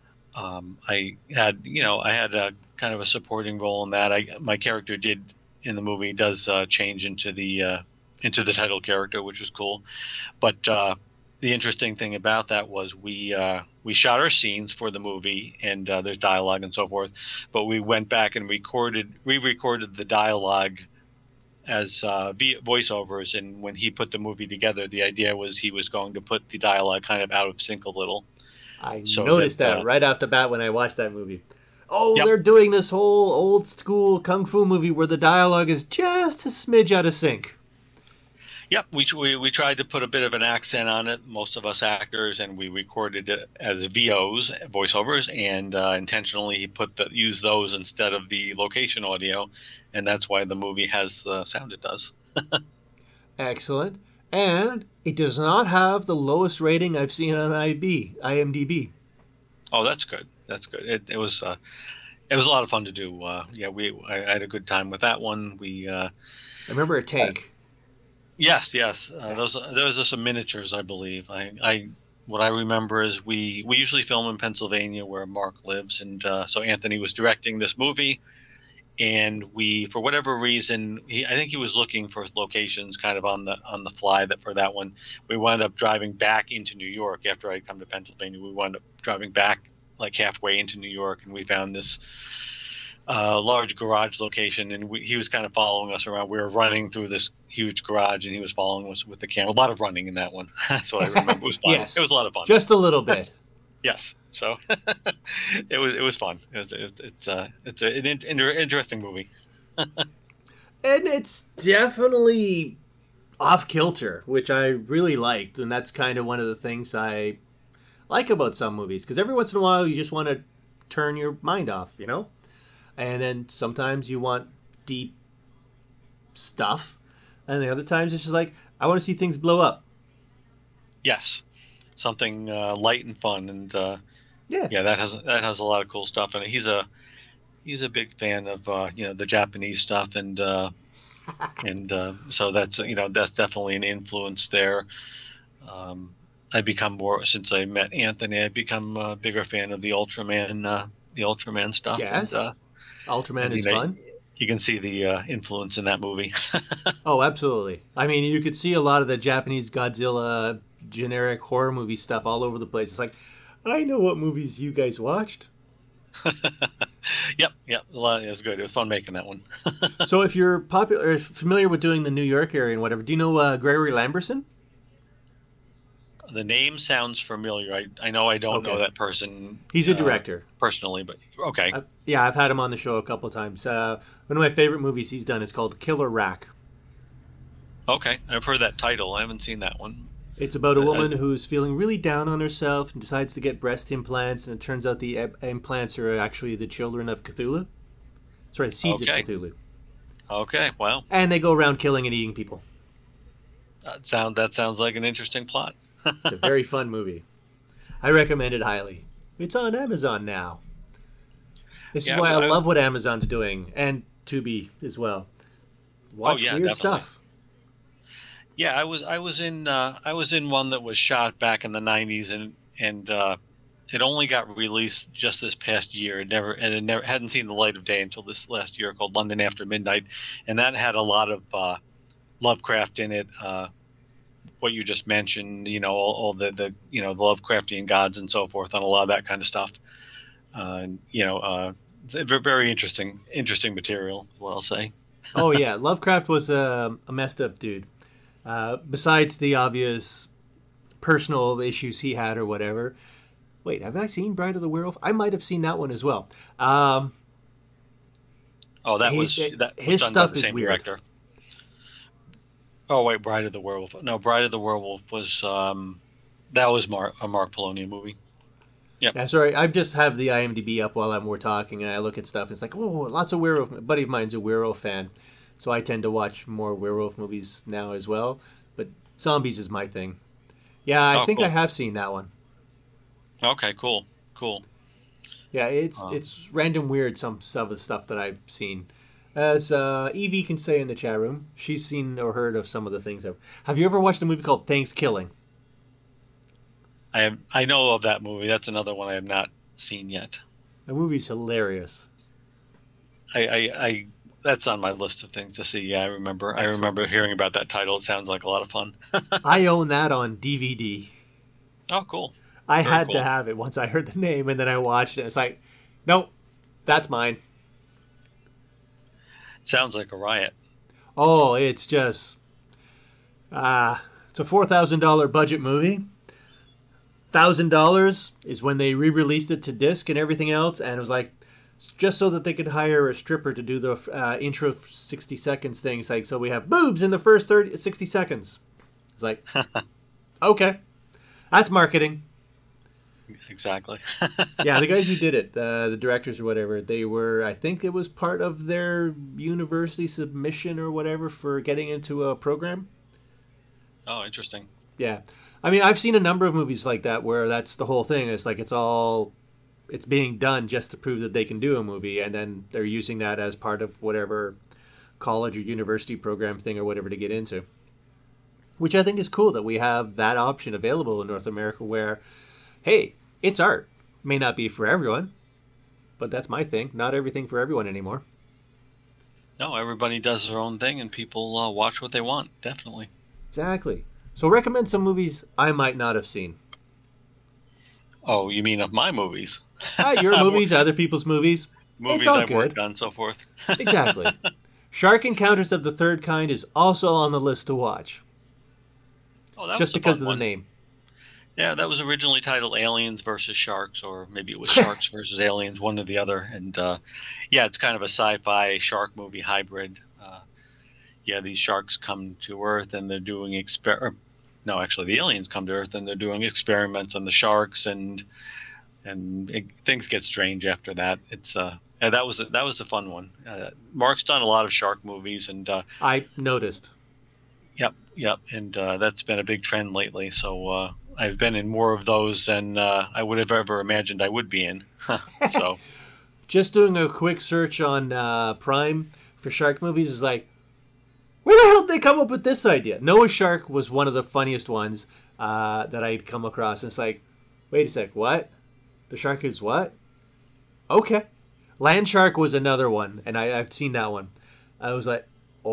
I had a kind of a supporting role in that. My character in the movie does change into the title character, which was cool. But the interesting thing about that was we shot our scenes for the movie, and there's dialogue and so forth. But we went back and re-recorded the dialogue as voiceovers. And when he put the movie together, the idea was he was going to put the dialogue kind of out of sync a little. I noticed that right off the bat when I watched that movie. Oh, Yep. They're doing this whole old school kung fu movie where the dialogue is just a smidge out of sync. Yep, we tried to put a bit of an accent on it, most of us actors, and we recorded it as VOs, voiceovers, and intentionally used those instead of the location audio, and that's why the movie has the sound it does. Excellent. And it does not have the lowest rating I've seen on IMDb. Oh, that's good. That's good. It was a lot of fun to do. I had a good time with that one. I remember a tank. Yes. Those are some miniatures, I believe. What I remember is we usually film in Pennsylvania where Mark lives, and so Anthony was directing this movie, and we, for whatever reason, I think he was looking for locations kind of on the fly for that one. We wound up driving back into New York after I'd come to Pennsylvania. We wound up driving back like halfway into New York, and we found this large garage location, and he was kind of following us around. We were running through this huge garage, and he was following us with the camera. A lot of running in that one. That's what I remember. It was fun. Yes. It was a lot of fun. Just a little bit. Yes. So it was fun. It's an interesting movie. And it's definitely off kilter, which I really liked, and that's kind of one of the things I like about some movies, because every once in a while you just want to turn your mind off, you know? And then sometimes you want deep stuff, and the other times it's just like, I want to see things blow up. Yes, something light and fun, and Yeah. that has a lot of cool stuff. And he's a big fan of the Japanese stuff, and so that's definitely an influence there. I become more since I met Anthony. I've become a bigger fan of the Ultraman stuff. Yes. And, Ultraman is fun. You can see the influence in that movie. Oh, absolutely. I mean, you could see a lot of the Japanese Godzilla generic horror movie stuff all over the place. It's like, I know what movies you guys watched. Yep. It was good. It was fun making that one. So if you're familiar with doing the New York area and whatever, do you know Gregory Lamberson? The name sounds familiar. I know I don't know that person. He's a director. Personally, but okay. I've had him on the show a couple times. One of my favorite movies he's done is called Killer Rack. Okay, I've heard that title. I haven't seen that one. It's about a woman who's feeling really down on herself and decides to get breast implants, and it turns out the implants are actually the children of Cthulhu. Sorry, the seeds of Cthulhu. Okay, wow. And they go around killing and eating people. That sounds like an interesting plot. It's a very fun movie. I recommend it highly. It's on Amazon now. This is why I love what Amazon's doing, and Tubi as well. Watch weird definitely. stuff. Yeah, I was in one that was shot back in the 90s, and it only got released just this past year. It never hadn't seen the light of day until this last year, called London After Midnight, and that had a lot of Lovecraft in it. What you just mentioned, all the the Lovecraftian gods and so forth, and a lot of that kind of stuff. It's a very interesting material, is what I'll say. Oh yeah, Lovecraft was a messed up dude. Besides the obvious personal issues he had or whatever. Wait, have I seen Bride of the Werewolf? I might have seen that one as well. His stuff is weird. Director. Oh wait, Bride of the Werewolf. No, Bride of the Werewolf was that was a Mark Polonium movie. Yeah. Yeah, sorry. I just have the IMDb up while we're talking, and I look at stuff. And it's like, oh, lots of werewolf. A buddy of mine's a werewolf fan, so I tend to watch more werewolf movies now as well. But zombies is my thing. Yeah, I think I have seen that one. Okay, cool. Yeah, it's random weird some of the stuff that I've seen. As Evie can say in the chat room, she's seen or heard of some of the things. Have you ever watched a movie called Thanksgiving? I know of that movie. That's another one I have not seen yet. The movie's hilarious. I that's on my list of things to see. Yeah, I remember. Excellent. I remember hearing about that title. It sounds like a lot of fun. I own that on DVD. Oh, cool. I had to have it once I heard the name, and then I watched it. It's like, nope, that's mine. Sounds like a riot. Oh, it's just it's a $4,000 budget movie. $1,000 is when they re-released it to disc and everything else, and it was like just so that they could hire a stripper to do the intro 60 seconds thing. It's like, so we have boobs in the first 60 seconds. It's like, okay, that's marketing. Exactly. Yeah, the guys who did it, the directors or whatever, they were, I think it was part of their university submission or whatever for getting into a program. Oh, interesting. Yeah. I mean, I've seen a number of movies like that where that's the whole thing. It's like it's being done just to prove that they can do a movie, and then they're using that as part of whatever college or university program thing or whatever to get into. Which I think is cool that we have that option available in North America where, hey, it's art. May not be for everyone, but that's my thing. Not everything for everyone anymore. No, everybody does their own thing, and people watch what they want, definitely. Exactly. So recommend some movies I might not have seen. Oh, you mean of my movies? Your movies, other people's movies. Movies I've worked on, so forth. Exactly. Shark Encounters of the Third Kind is also on the list to watch. Oh, that just was because of one. The name. Yeah, that was originally titled Aliens versus Sharks, or maybe it was Sharks versus Aliens, one or the other. And yeah, it's kind of a sci-fi shark movie hybrid. yeah, these sharks come to Earth and they're doing no, actually, the aliens come to Earth and they're doing experiments on the sharks, and things get strange after that. It's yeah, that was a fun one. Mark's done a lot of shark movies, and I noticed. yep, and that's been a big trend lately. So I've been in more of those than I would have ever imagined I would be in. So Just doing a quick search on Prime for shark movies is like, where the hell did they come up with this idea? Noah's Shark was one of the funniest ones that I'd come across. And it's like, wait a sec, what? The shark is what? Okay. Land Shark was another one, and I've seen that one. I was like,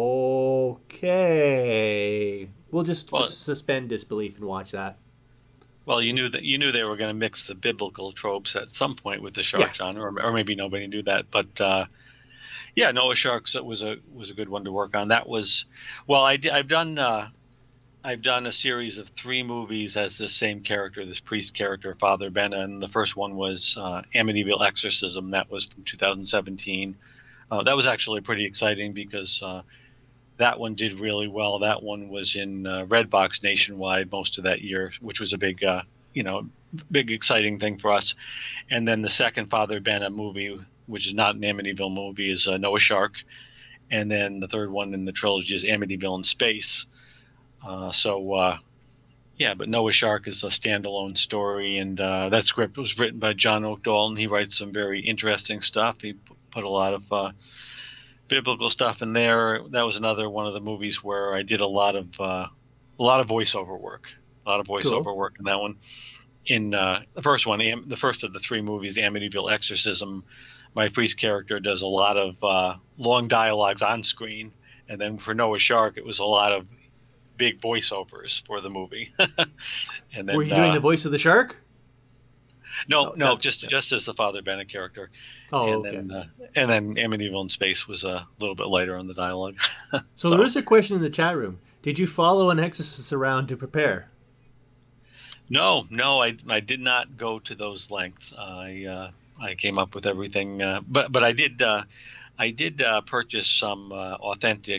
okay. We'll just suspend disbelief and watch that. well, you knew they were going to mix the biblical tropes at some point with the shark genre, or maybe nobody knew that, but. Yeah, Noah Sharks was a good one to work on. That was, well, I've done a series of 3 movies as the same character, this priest character, Father Benna, and the first one was Amityville Exorcism. That was from 2017. That was actually pretty exciting because that one did really well. That one was in Redbox nationwide most of that year, which was a big exciting thing for us. And then the second Father Benna movie, which is not an Amityville movie, is Noah Shark. And then the third one in the trilogy is Amityville in Space. But Noah Shark is a standalone story, and that script was written by John Oak Dalton. He writes some very interesting stuff. He put a lot of biblical stuff in there. That was another one of the movies where I did a lot of voiceover work. Work in that one. In the first one, the first of the 3 movies, Amityville Exorcism, my priest character does a lot of long dialogues on screen, and then for Noah Shark, it was a lot of big voiceovers for the movie. And then, were you doing the voice of the shark? No, just as the Father Bennett character. Oh, and okay. Then Amityville in Space was a little bit later on the dialogue. So there is a question in the chat room. Did you follow an exorcist around to prepare? No, I did not go to those lengths. I came up with everything, but I did purchase some authentic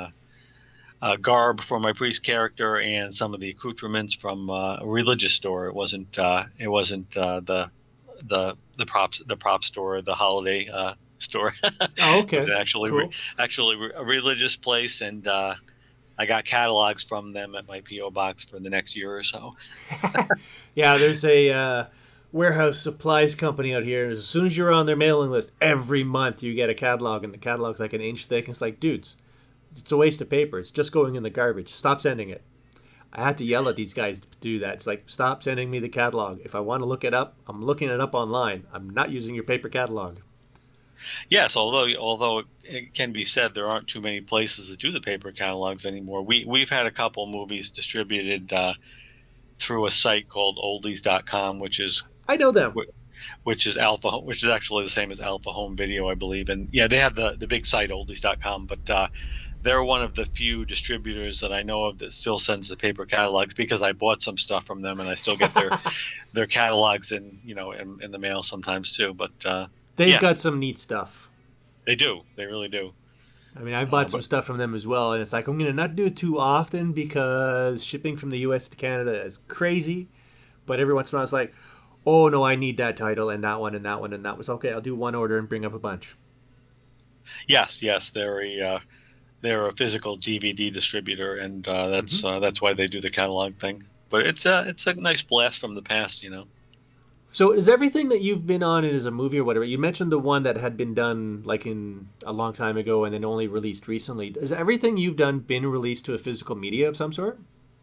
garb for my priest character and some of the accoutrements from a religious store. It wasn't the prop store, the holiday store. Oh, okay. It was actually Cool. actually a religious place, and I got catalogs from them at my P.O. box for the next year or so. Yeah, there's a warehouse supplies company out here. As soon as you're on their mailing list, every month you get a catalog, and the catalog's like an inch thick. And it's like, dudes, it's a waste of paper. It's just going in the garbage. Stop sending it. I had to yell at these guys to do that. It's like, stop sending me the catalog. If I want to look it up, I'm looking it up online. I'm not using your paper catalog. Yes, although it can be said there aren't too many places that do the paper catalogs anymore. We've had a couple movies distributed through a site called oldies.com, which is I know them. which is actually the same as Alpha Home Video, I believe. And yeah, they have the big site oldies.com, but they're one of the few distributors that I know of that still sends the paper catalogs, because I bought some stuff from them and I still get their catalogs in the mail sometimes too. But They've got some neat stuff. They do. They really do. I mean, I've bought some stuff from them as well, and it's like, I'm going to not do it too often because shipping from the U.S. to Canada is crazy. But every once in a while, it's like, oh, no, I need that title and that one and that one and that was okay. I'll do one order and bring up a bunch. Yes. They're a physical DVD distributor, and that's why they do the catalog thing. But it's a nice blast from the past, So is everything that you've been on as a movie or whatever, you mentioned the one that had been done like in a long time ago and then only released recently. Has everything you've done been released to a physical media of some sort?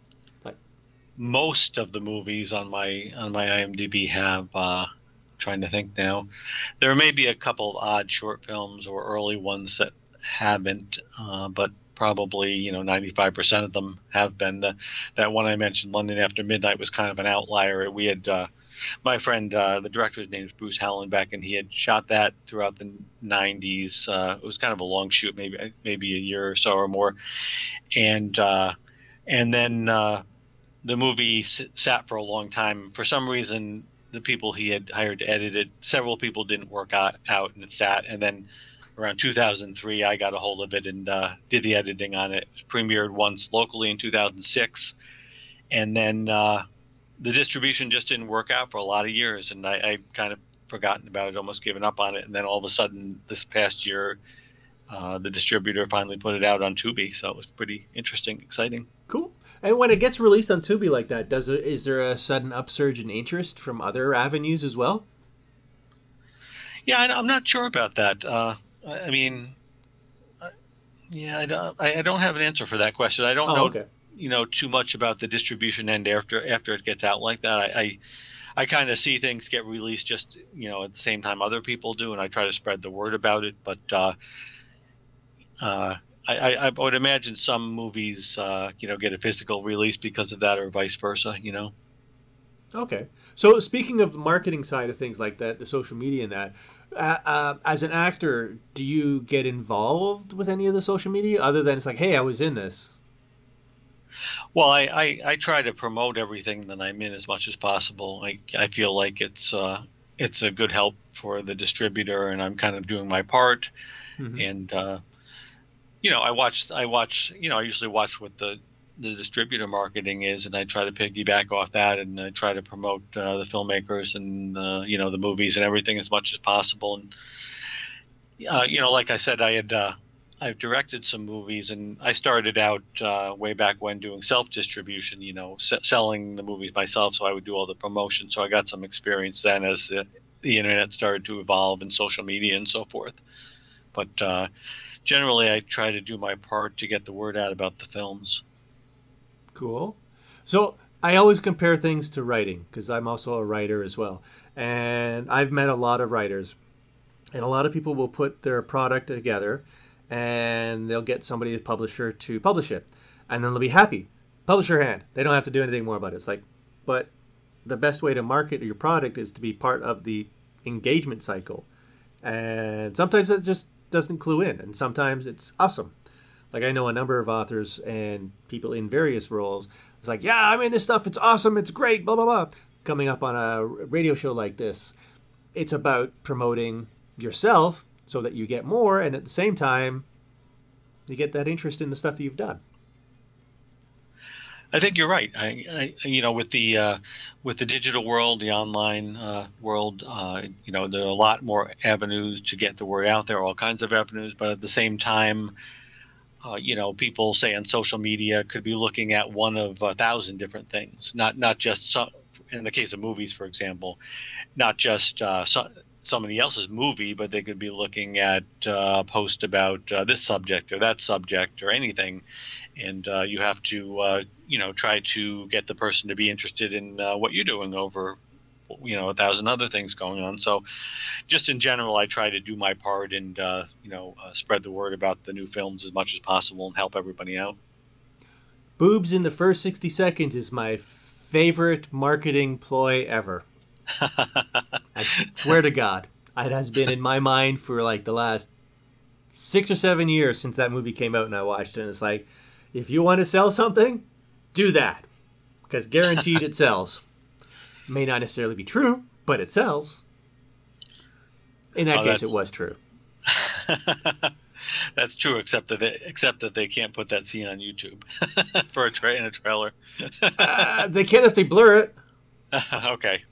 Most of the movies on my IMDb have. Trying to think now, there may be a couple of odd short films or early ones that haven't, but probably 95% of them have been. That one I mentioned, London After Midnight, was kind of an outlier. We had my friend, the director's name is Bruce Hallenbeck, and he had shot that throughout the 90s. It was kind of a long shoot, maybe a year or so or more, and then the movie sat for a long time. For some reason, the people he had hired to edit it, several people didn't work out, and it sat. And then around 2003, I got a hold of it and did the editing on it. It premiered once locally in 2006, and then the distribution just didn't work out for a lot of years, and I kind of forgotten about it, almost given up on it. And then all of a sudden, this past year, the distributor finally put it out on Tubi, so it was pretty interesting, exciting. Cool. And when it gets released on Tubi like that, is there a sudden upsurge in interest from other avenues as well? Yeah, I'm not sure about that. I mean, yeah, I don't have an answer for that question. I don't know, okay. Too much about the distribution end after it gets out like that. I kind of see things get released just, at the same time other people do, and I try to spread the word about it. But I would imagine some movies, get a physical release because of that, or vice versa. Okay. So speaking of the marketing side of things like that, the social media and that, as an actor, do you get involved with any of the social media other than it's like, hey, I was in this? Well, I try to promote everything that I'm in as much as possible. I feel like it's a good help for the distributor, and I'm kind of doing my part. Mm-hmm. And I usually watch what the distributor marketing is, and I try to piggyback off that, and I try to promote the filmmakers and the movies and everything as much as possible. And like I said, I've directed some movies, and I started out way back when doing self-distribution, selling the movies myself, so I would do all the promotion. So I got some experience then as the internet started to evolve and social media and so forth. But generally, I try to do my part to get the word out about the films. Cool. So I always compare things to writing, because I'm also a writer as well. And I've met a lot of writers, and a lot of people will put their product together, and they'll get somebody, a publisher, to publish it. And then they'll be happy. Publisher hand. They don't have to do anything more about it. It's like, but the best way to market your product is to be part of the engagement cycle. And sometimes it just doesn't clue in. And sometimes it's awesome. Like I know a number of authors and people in various roles. It's like, yeah, I'm in this stuff. It's awesome. It's great. Blah, blah, blah. Coming up on a radio show like this, it's about promoting yourself so that you get more, and at the same time, you get that interest in the stuff that you've done. I think you're right. With the digital world, the online world, there are a lot more avenues to get the word out there, all kinds of avenues. But at the same time, people say on social media could be looking at one of 1,000 different things, not just some, in the case of movies, for example, not just somebody else's movie, but they could be looking at a post about this subject or that subject or anything. And you have to, try to get the person to be interested in what you're doing over, 1,000 other things going on. So just in general, I try to do my part and, spread the word about the new films as much as possible and help everybody out. Boobs in the first 60 seconds is my favorite marketing ploy ever. I swear to God, it has been in my mind for like the last 6 or 7 years since that movie came out and I watched it. And it's like, if you want to sell something, do that, because guaranteed it sells. May not necessarily be true, but it sells. In that case, it was true. That's true, except that they can't put that scene on YouTube for in a trailer. They can if they blur it. Okay.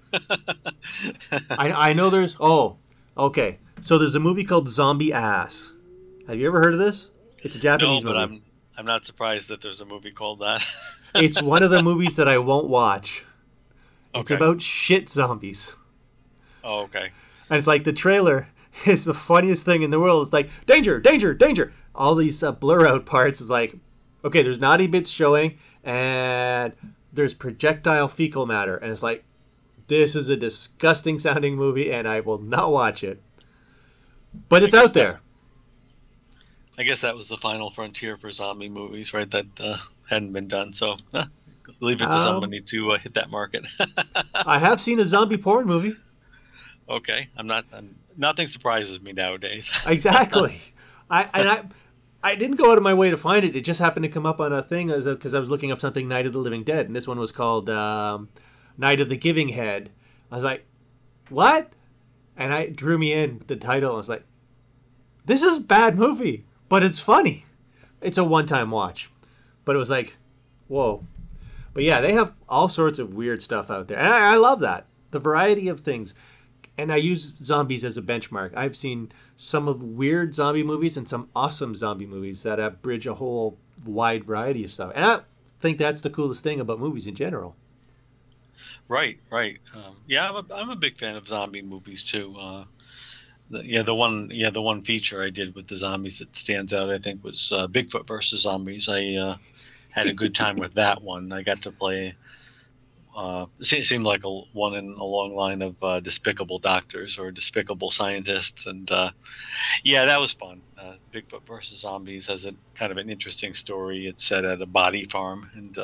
I know there's... Oh, okay. So there's a movie called Zombie Ass. Have you ever heard of this? It's a Japanese movie. No, but I'm not surprised that there's a movie called that. It's one of the movies that I won't watch. It's Okay. about shit zombies. Oh, okay. And it's like the trailer is the funniest thing in the world. It's like, danger, danger, danger. All these blur out parts is like, okay, there's naughty bits showing, and there's projectile fecal matter. And it's like, this is a disgusting sounding movie, and I will not watch it. But it's out there. I guess that was the final frontier for zombie movies, right? That hadn't been done. So leave it to somebody to hit that market. I have seen a zombie porn movie. Okay, nothing surprises me nowadays. Exactly. I didn't go out of my way to find it. It just happened to come up on a thing because I was looking up something Night of the Living Dead, and this one was called Night of the Giving Head. I was like, what? And it drew me in, the title. I was like, this is a bad movie, but it's funny. It's a one-time watch. But it was like, whoa. But yeah, they have all sorts of weird stuff out there. And I love that. The variety of things. And I use zombies as a benchmark. I've seen some of weird zombie movies and some awesome zombie movies that bridge a whole wide variety of stuff. And I think that's the coolest thing about movies in general. Right. Yeah, I'm a big fan of zombie movies too. The one feature I did with the zombies that stands out, I think, was Bigfoot versus Zombies. I had a good time with that one. I got to play. It seemed like one in a long line of Despicable Doctors or Despicable Scientists, and yeah, that was fun. Bigfoot versus Zombies has a kind of an interesting story. It's set at a body farm, and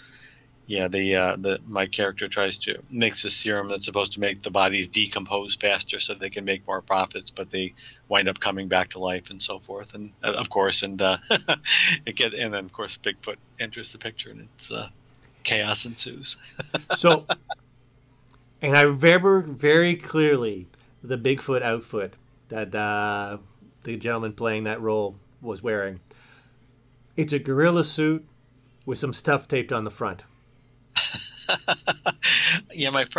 my character makes a serum that's supposed to make the bodies decompose faster so they can make more profits, but they wind up coming back to life and so forth. And of course, and then of course Bigfoot enters the picture, and it's chaos ensues. So, and I remember very clearly the Bigfoot outfit that the gentleman playing that role was wearing. It's a gorilla suit with some stuff taped on the front. Yeah, my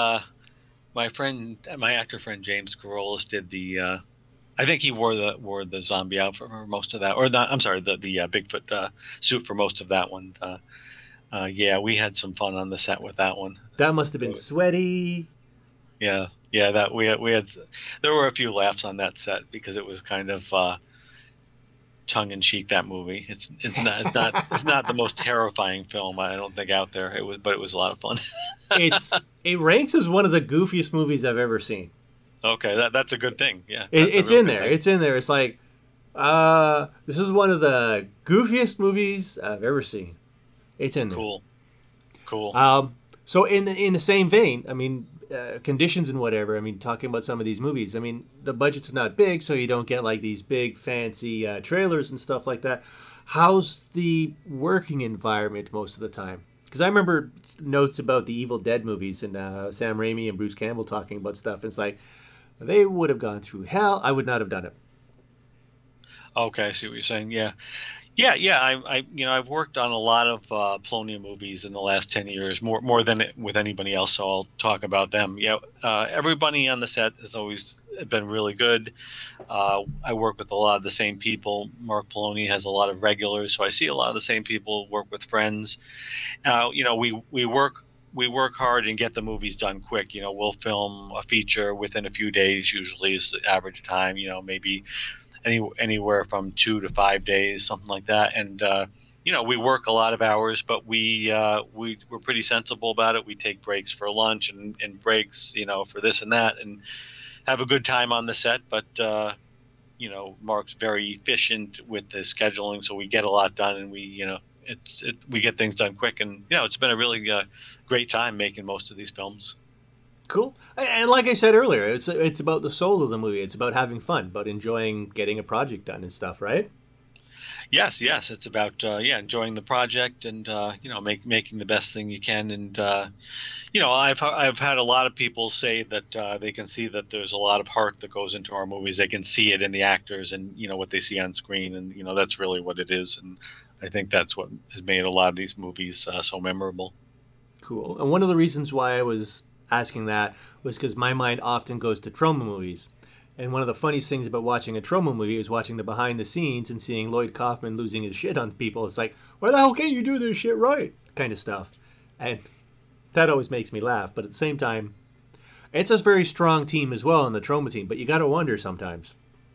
actor friend James Carolis did the. I think he wore the zombie outfit for most of that, or not. I'm sorry, the Bigfoot suit for most of that one. Yeah, we had some fun on the set with that one. That must have been sweaty. Yeah. That we had. There were a few laughs on that set because it was kind of tongue in cheek. That movie. It's not the most terrifying film I don't think out there. But it was a lot of fun. It ranks as one of the goofiest movies I've ever seen. Okay, that's a good thing. Yeah, it's in there. It's in there. It's like this is one of the goofiest movies I've ever seen. It's in there. Cool. So in the same vein, I mean, conditions and whatever. I mean, talking about some of these movies. I mean, the budget's not big, so you don't get like these big fancy trailers and stuff like that. How's the working environment most of the time? Because I remember notes about the Evil Dead movies and Sam Raimi and Bruce Campbell talking about stuff. And it's like they would have gone through hell. I would not have done it. Okay, I see what you're saying. Yeah. I've worked on a lot of Polonium movies in the last 10 years, more than with anybody else. So I'll talk about them. Yeah, everybody on the set has always been really good. I work with a lot of the same people. Mark Poloni has a lot of regulars, so I see a lot of the same people. Work with friends. We work hard and get the movies done quick. We'll film a feature within a few days. Usually is the average time. Maybe anywhere from 2 to 5 days, something like that. And we work a lot of hours, but we're pretty sensible about it. We take breaks for lunch and breaks, for this and that, and have a good time on the set. But Mark's very efficient with his scheduling, so we get a lot done, and we get things done quick. And it's been a really great time making most of these films. Cool. And like I said earlier, it's about the soul of the movie. It's about having fun, about enjoying getting a project done and stuff, right? Yes. It's about enjoying the project and making the best thing you can. And I've had a lot of people say that they can see that there's a lot of heart that goes into our movies. They can see it in the actors and what they see on screen, and that's really what it is. And I think that's what has made a lot of these movies so memorable. Cool. And one of the reasons why I was asking that was because my mind often goes to Troma movies. And one of the funniest things about watching a Troma movie is watching the behind the scenes and seeing Lloyd Kaufman losing his shit on people. It's like, why the hell can't you do this shit right? Kind of stuff. And that always makes me laugh. But at the same time, it's a very strong team as well in the Troma team. But you got to wonder sometimes.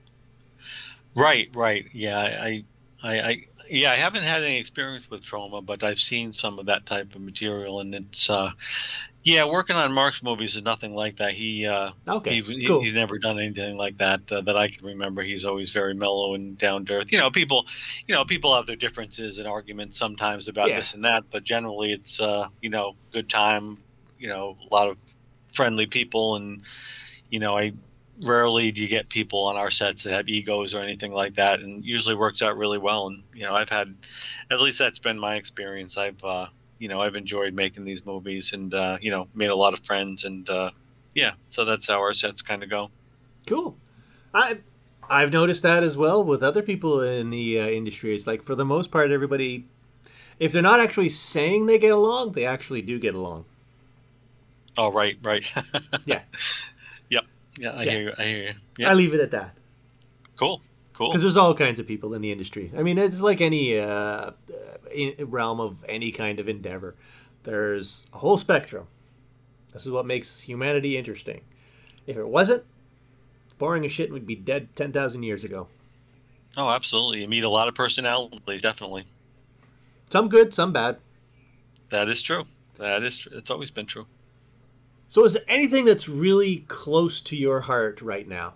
Right. Yeah, I haven't had any experience with Troma, but I've seen some of that type of material, and it's working on Mark's movies is nothing like that. Cool. He's never done anything like that that I can remember. He's always very mellow and down to earth. People have their differences and arguments sometimes about this and that, but generally it's good time. A lot of friendly people, and I rarely do you get people on our sets that have egos or anything like that, and usually works out really well. And I've had, at least that's been my experience. I've enjoyed making these movies, and made a lot of friends, and so that's how our sets kind of go. Cool. I've noticed that as well with other people in the industry. It's like, for the most part, everybody, if they're not actually saying they get along, they actually do get along. Oh, right. Yeah. Yep. Yeah, I Yeah. hear you. Yeah. I leave it at that. Cool. Because there's all kinds of people in the industry. I mean, it's like any realm of any kind of endeavor. There's a whole spectrum. This is what makes humanity interesting. If it wasn't, boring as shit would be dead 10,000 years ago. Oh, absolutely. You meet a lot of personalities, definitely. Some good, some bad. That is true. It's always been true. So is there anything that's really close to your heart right now?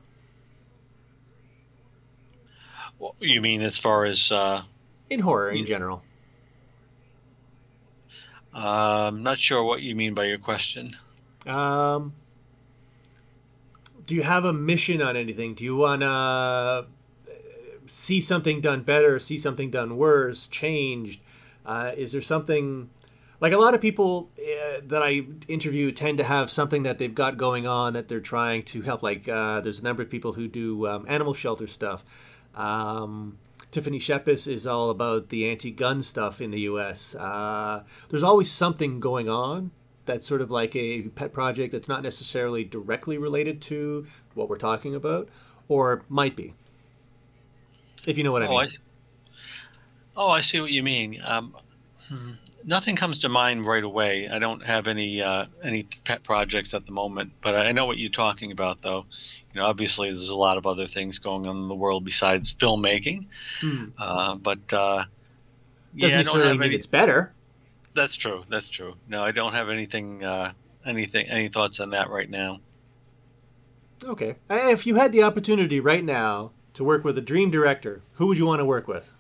Well, you mean as far as... In horror in general. I'm not sure what you mean by your question. Do you have a mission on anything? Do you want to see something done better, see something done worse, changed? Is there something... Like, a lot of people that I interview tend to have something that they've got going on that they're trying to help. Like, there's a number of people who do animal shelter stuff. Tiffany Shepis is all about the anti-gun stuff in the U.S. There's always something going on that's sort of like a pet project that's not necessarily directly related to what we're talking about, or might be, if you know what I mean. I see what you mean. Nothing comes to mind right away. I don't have any pet projects at the moment, but I know what you're talking about, though. You know, obviously, there's a lot of other things going on in the world besides filmmaking. But Doesn't I don't necessarily have mean any. it's better. That's true. No, I don't have anything. Any thoughts on that right now? Okay. If you had the opportunity right now to work with a dream director, who would you want to work with?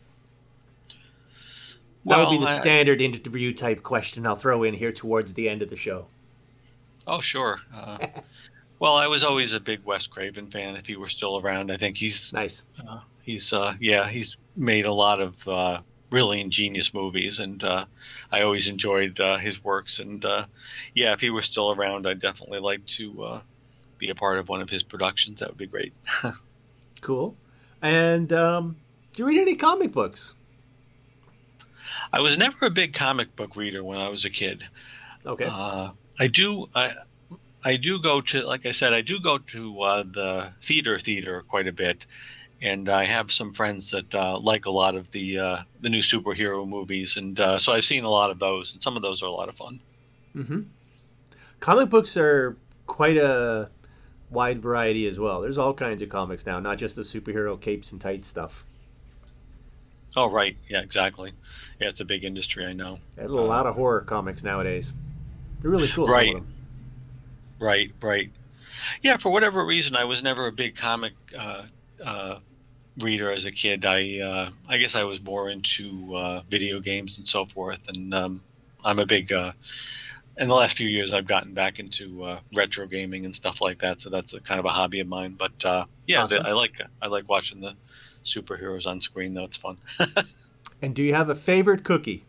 That would be the standard interview type question I'll throw in here towards the end of the show. Oh, sure. Well, I was always a big Wes Craven fan. If he were still around, I think he's Nice. He's made a lot of really ingenious movies, and I always enjoyed his works. And if he were still around, I'd definitely like to be a part of one of his productions. That would be great. Cool. And do you read any comic books? I was never a big comic book reader when I was a kid. Okay. I do go to, like I said, the theater quite a bit, and I have some friends that like a lot of the new superhero movies, and so I've seen a lot of those, and some of those are a lot of fun. Mm-hmm. Comic books are quite a wide variety as well. There's all kinds of comics now, not just the superhero capes and tights stuff. Oh, right. Yeah, exactly. Yeah, it's a big industry, I know. There's a lot of horror comics nowadays. They're really cool. Right. Some of them. Right. Yeah, for whatever reason, I was never a big comic reader as a kid. I guess I was more into video games and so forth. And I'm a big... in the last few years, I've gotten back into retro gaming and stuff like that. So that's a kind of a hobby of mine. But Awesome. I like watching the superheroes on screen, though. It's fun. And do you have a favorite cookie?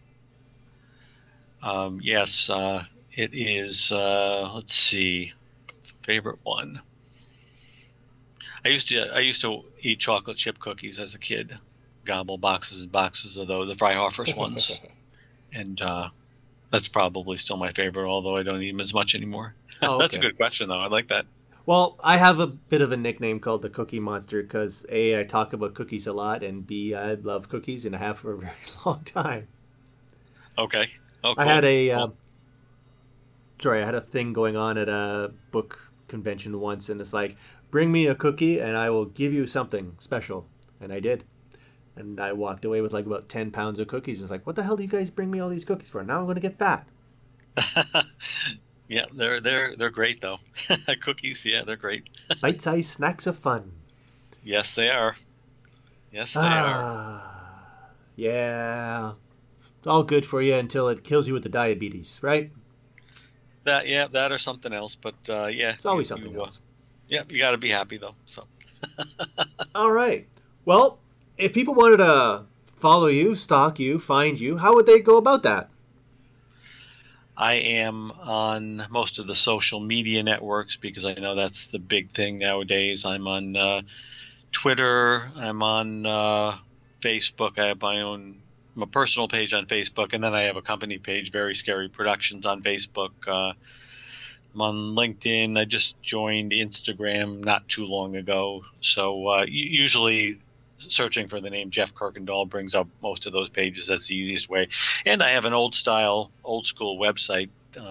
Yes, it is. Let's see, favorite one. I used to eat chocolate chip cookies as a kid, gobble boxes and boxes of those, the Freihofer's ones, and that's probably still my favorite. Although I don't eat them as much anymore. Oh, That's a okay. good question, though. I like that. Well, I have a bit of a nickname called the Cookie Monster because A, I talk about cookies a lot, and B, I love cookies and I have for a very long time. Okay. Oh, I cool. had a Cool. I had a thing going on at a book convention once, and it's like, bring me a cookie and I will give you something special. And I did. And I walked away with like about 10 pounds of cookies. It's like, what the hell do you guys bring me all these cookies for? Now I'm going to get fat. Yeah, they're great though. Cookies, yeah, they're great. Bite-sized snacks of fun. Yes, they are. Yes, they are. Yeah. It's all good for you until it kills you with the diabetes, right? That or something else. But yeah, It's always something else. Yeah, you got to be happy though. So. All right. Well, if people wanted to follow you, stalk you, find you, how would they go about that? I am on most of the social media networks because I know that's the big thing nowadays. I'm on Twitter. I'm on Facebook. I have my personal page on Facebook, and then I have a company page, Very Scary Productions, on Facebook. I'm on LinkedIn. I just joined Instagram not too long ago. So usually searching for the name Jeff Kirkendall brings up most of those pages. That's the easiest way. And I have an old school website,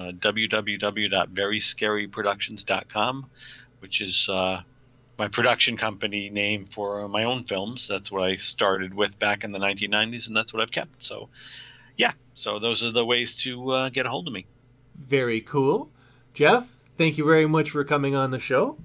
www.veryscaryproductions.com, which is my production company name for my own films. That's what I started with back in the 1990s, and that's what I've kept. So, yeah. So those are the ways to get a hold of me. Very cool. Jeff, thank you very much for coming on the show.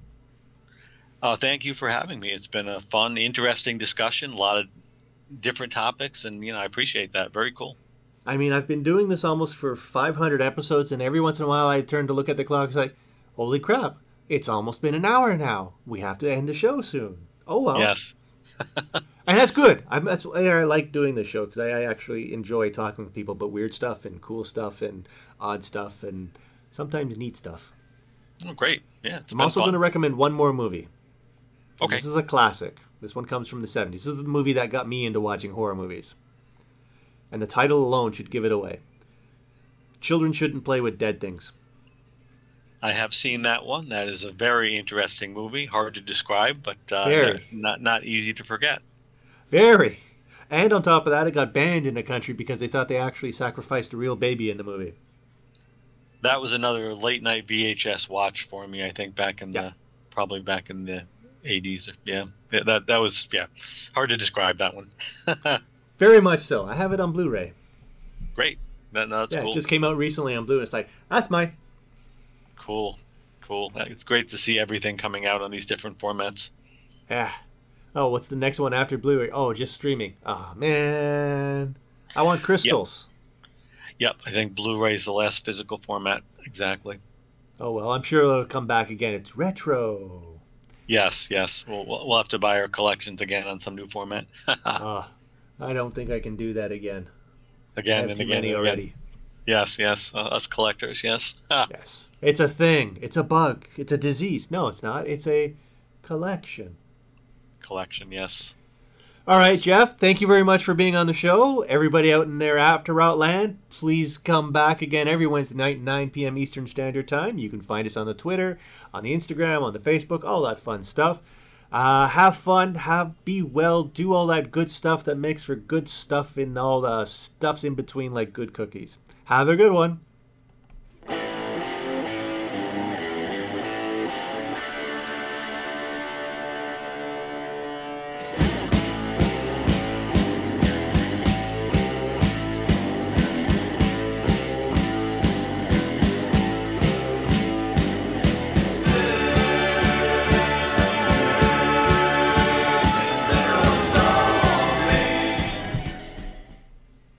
Thank you for having me. It's been a fun, interesting discussion, a lot of different topics, and I appreciate that. Very cool. I mean, I've been doing this almost for 500 episodes, and every once in a while I turn to look at the clock. It's like, holy crap, it's almost been an hour now. We have to end the show soon. Oh, well. Yes. And that's good. That's why I like doing this show, because I actually enjoy talking with people about weird stuff and cool stuff and odd stuff and sometimes neat stuff. Oh, great. Yeah. I'm also going to recommend one more movie. Okay. This is a classic. This one comes from the 70s. This is the movie that got me into watching horror movies. And the title alone should give it away. Children Shouldn't Play with Dead Things. I have seen that one. That is a very interesting movie. Hard to describe, but Very. not easy to forget. Very. And on top of that, it got banned in the country because they thought they actually sacrificed a real baby in the movie. That was another late night VHS watch for me. I think probably back in the 80s. Yeah, that was hard to describe that one. Very much so. I have it on Blu-ray. Great. That's cool. It just came out recently on Blu-ray. It's like, that's mine. Cool. It's great to see everything coming out on these different formats. Yeah. Oh, what's the next one after Blu-ray? Oh, just streaming. Oh, man. I want crystals. Yep. I think Blu-ray is the last physical format. Exactly. Oh, well, I'm sure it'll come back again. It's retro. Yes. We'll have to buy our collections again on some new format. I don't think I can do that again. Again I have and too again many and already. Again. Yes. Us collectors, yes. Yes. It's a thing. It's a bug. It's a disease. No, it's not. It's a collection. Collection, yes. All right, Jeff, thank you very much for being on the show. Everybody out in there after Outland, please come back again every Wednesday night, 9 p.m. Eastern Standard Time. You can find us on the Twitter, on the Instagram, on the Facebook, all that fun stuff. Have fun, be well, do all that good stuff that makes for good stuff in all the stuffs in between, like good cookies. Have a good one.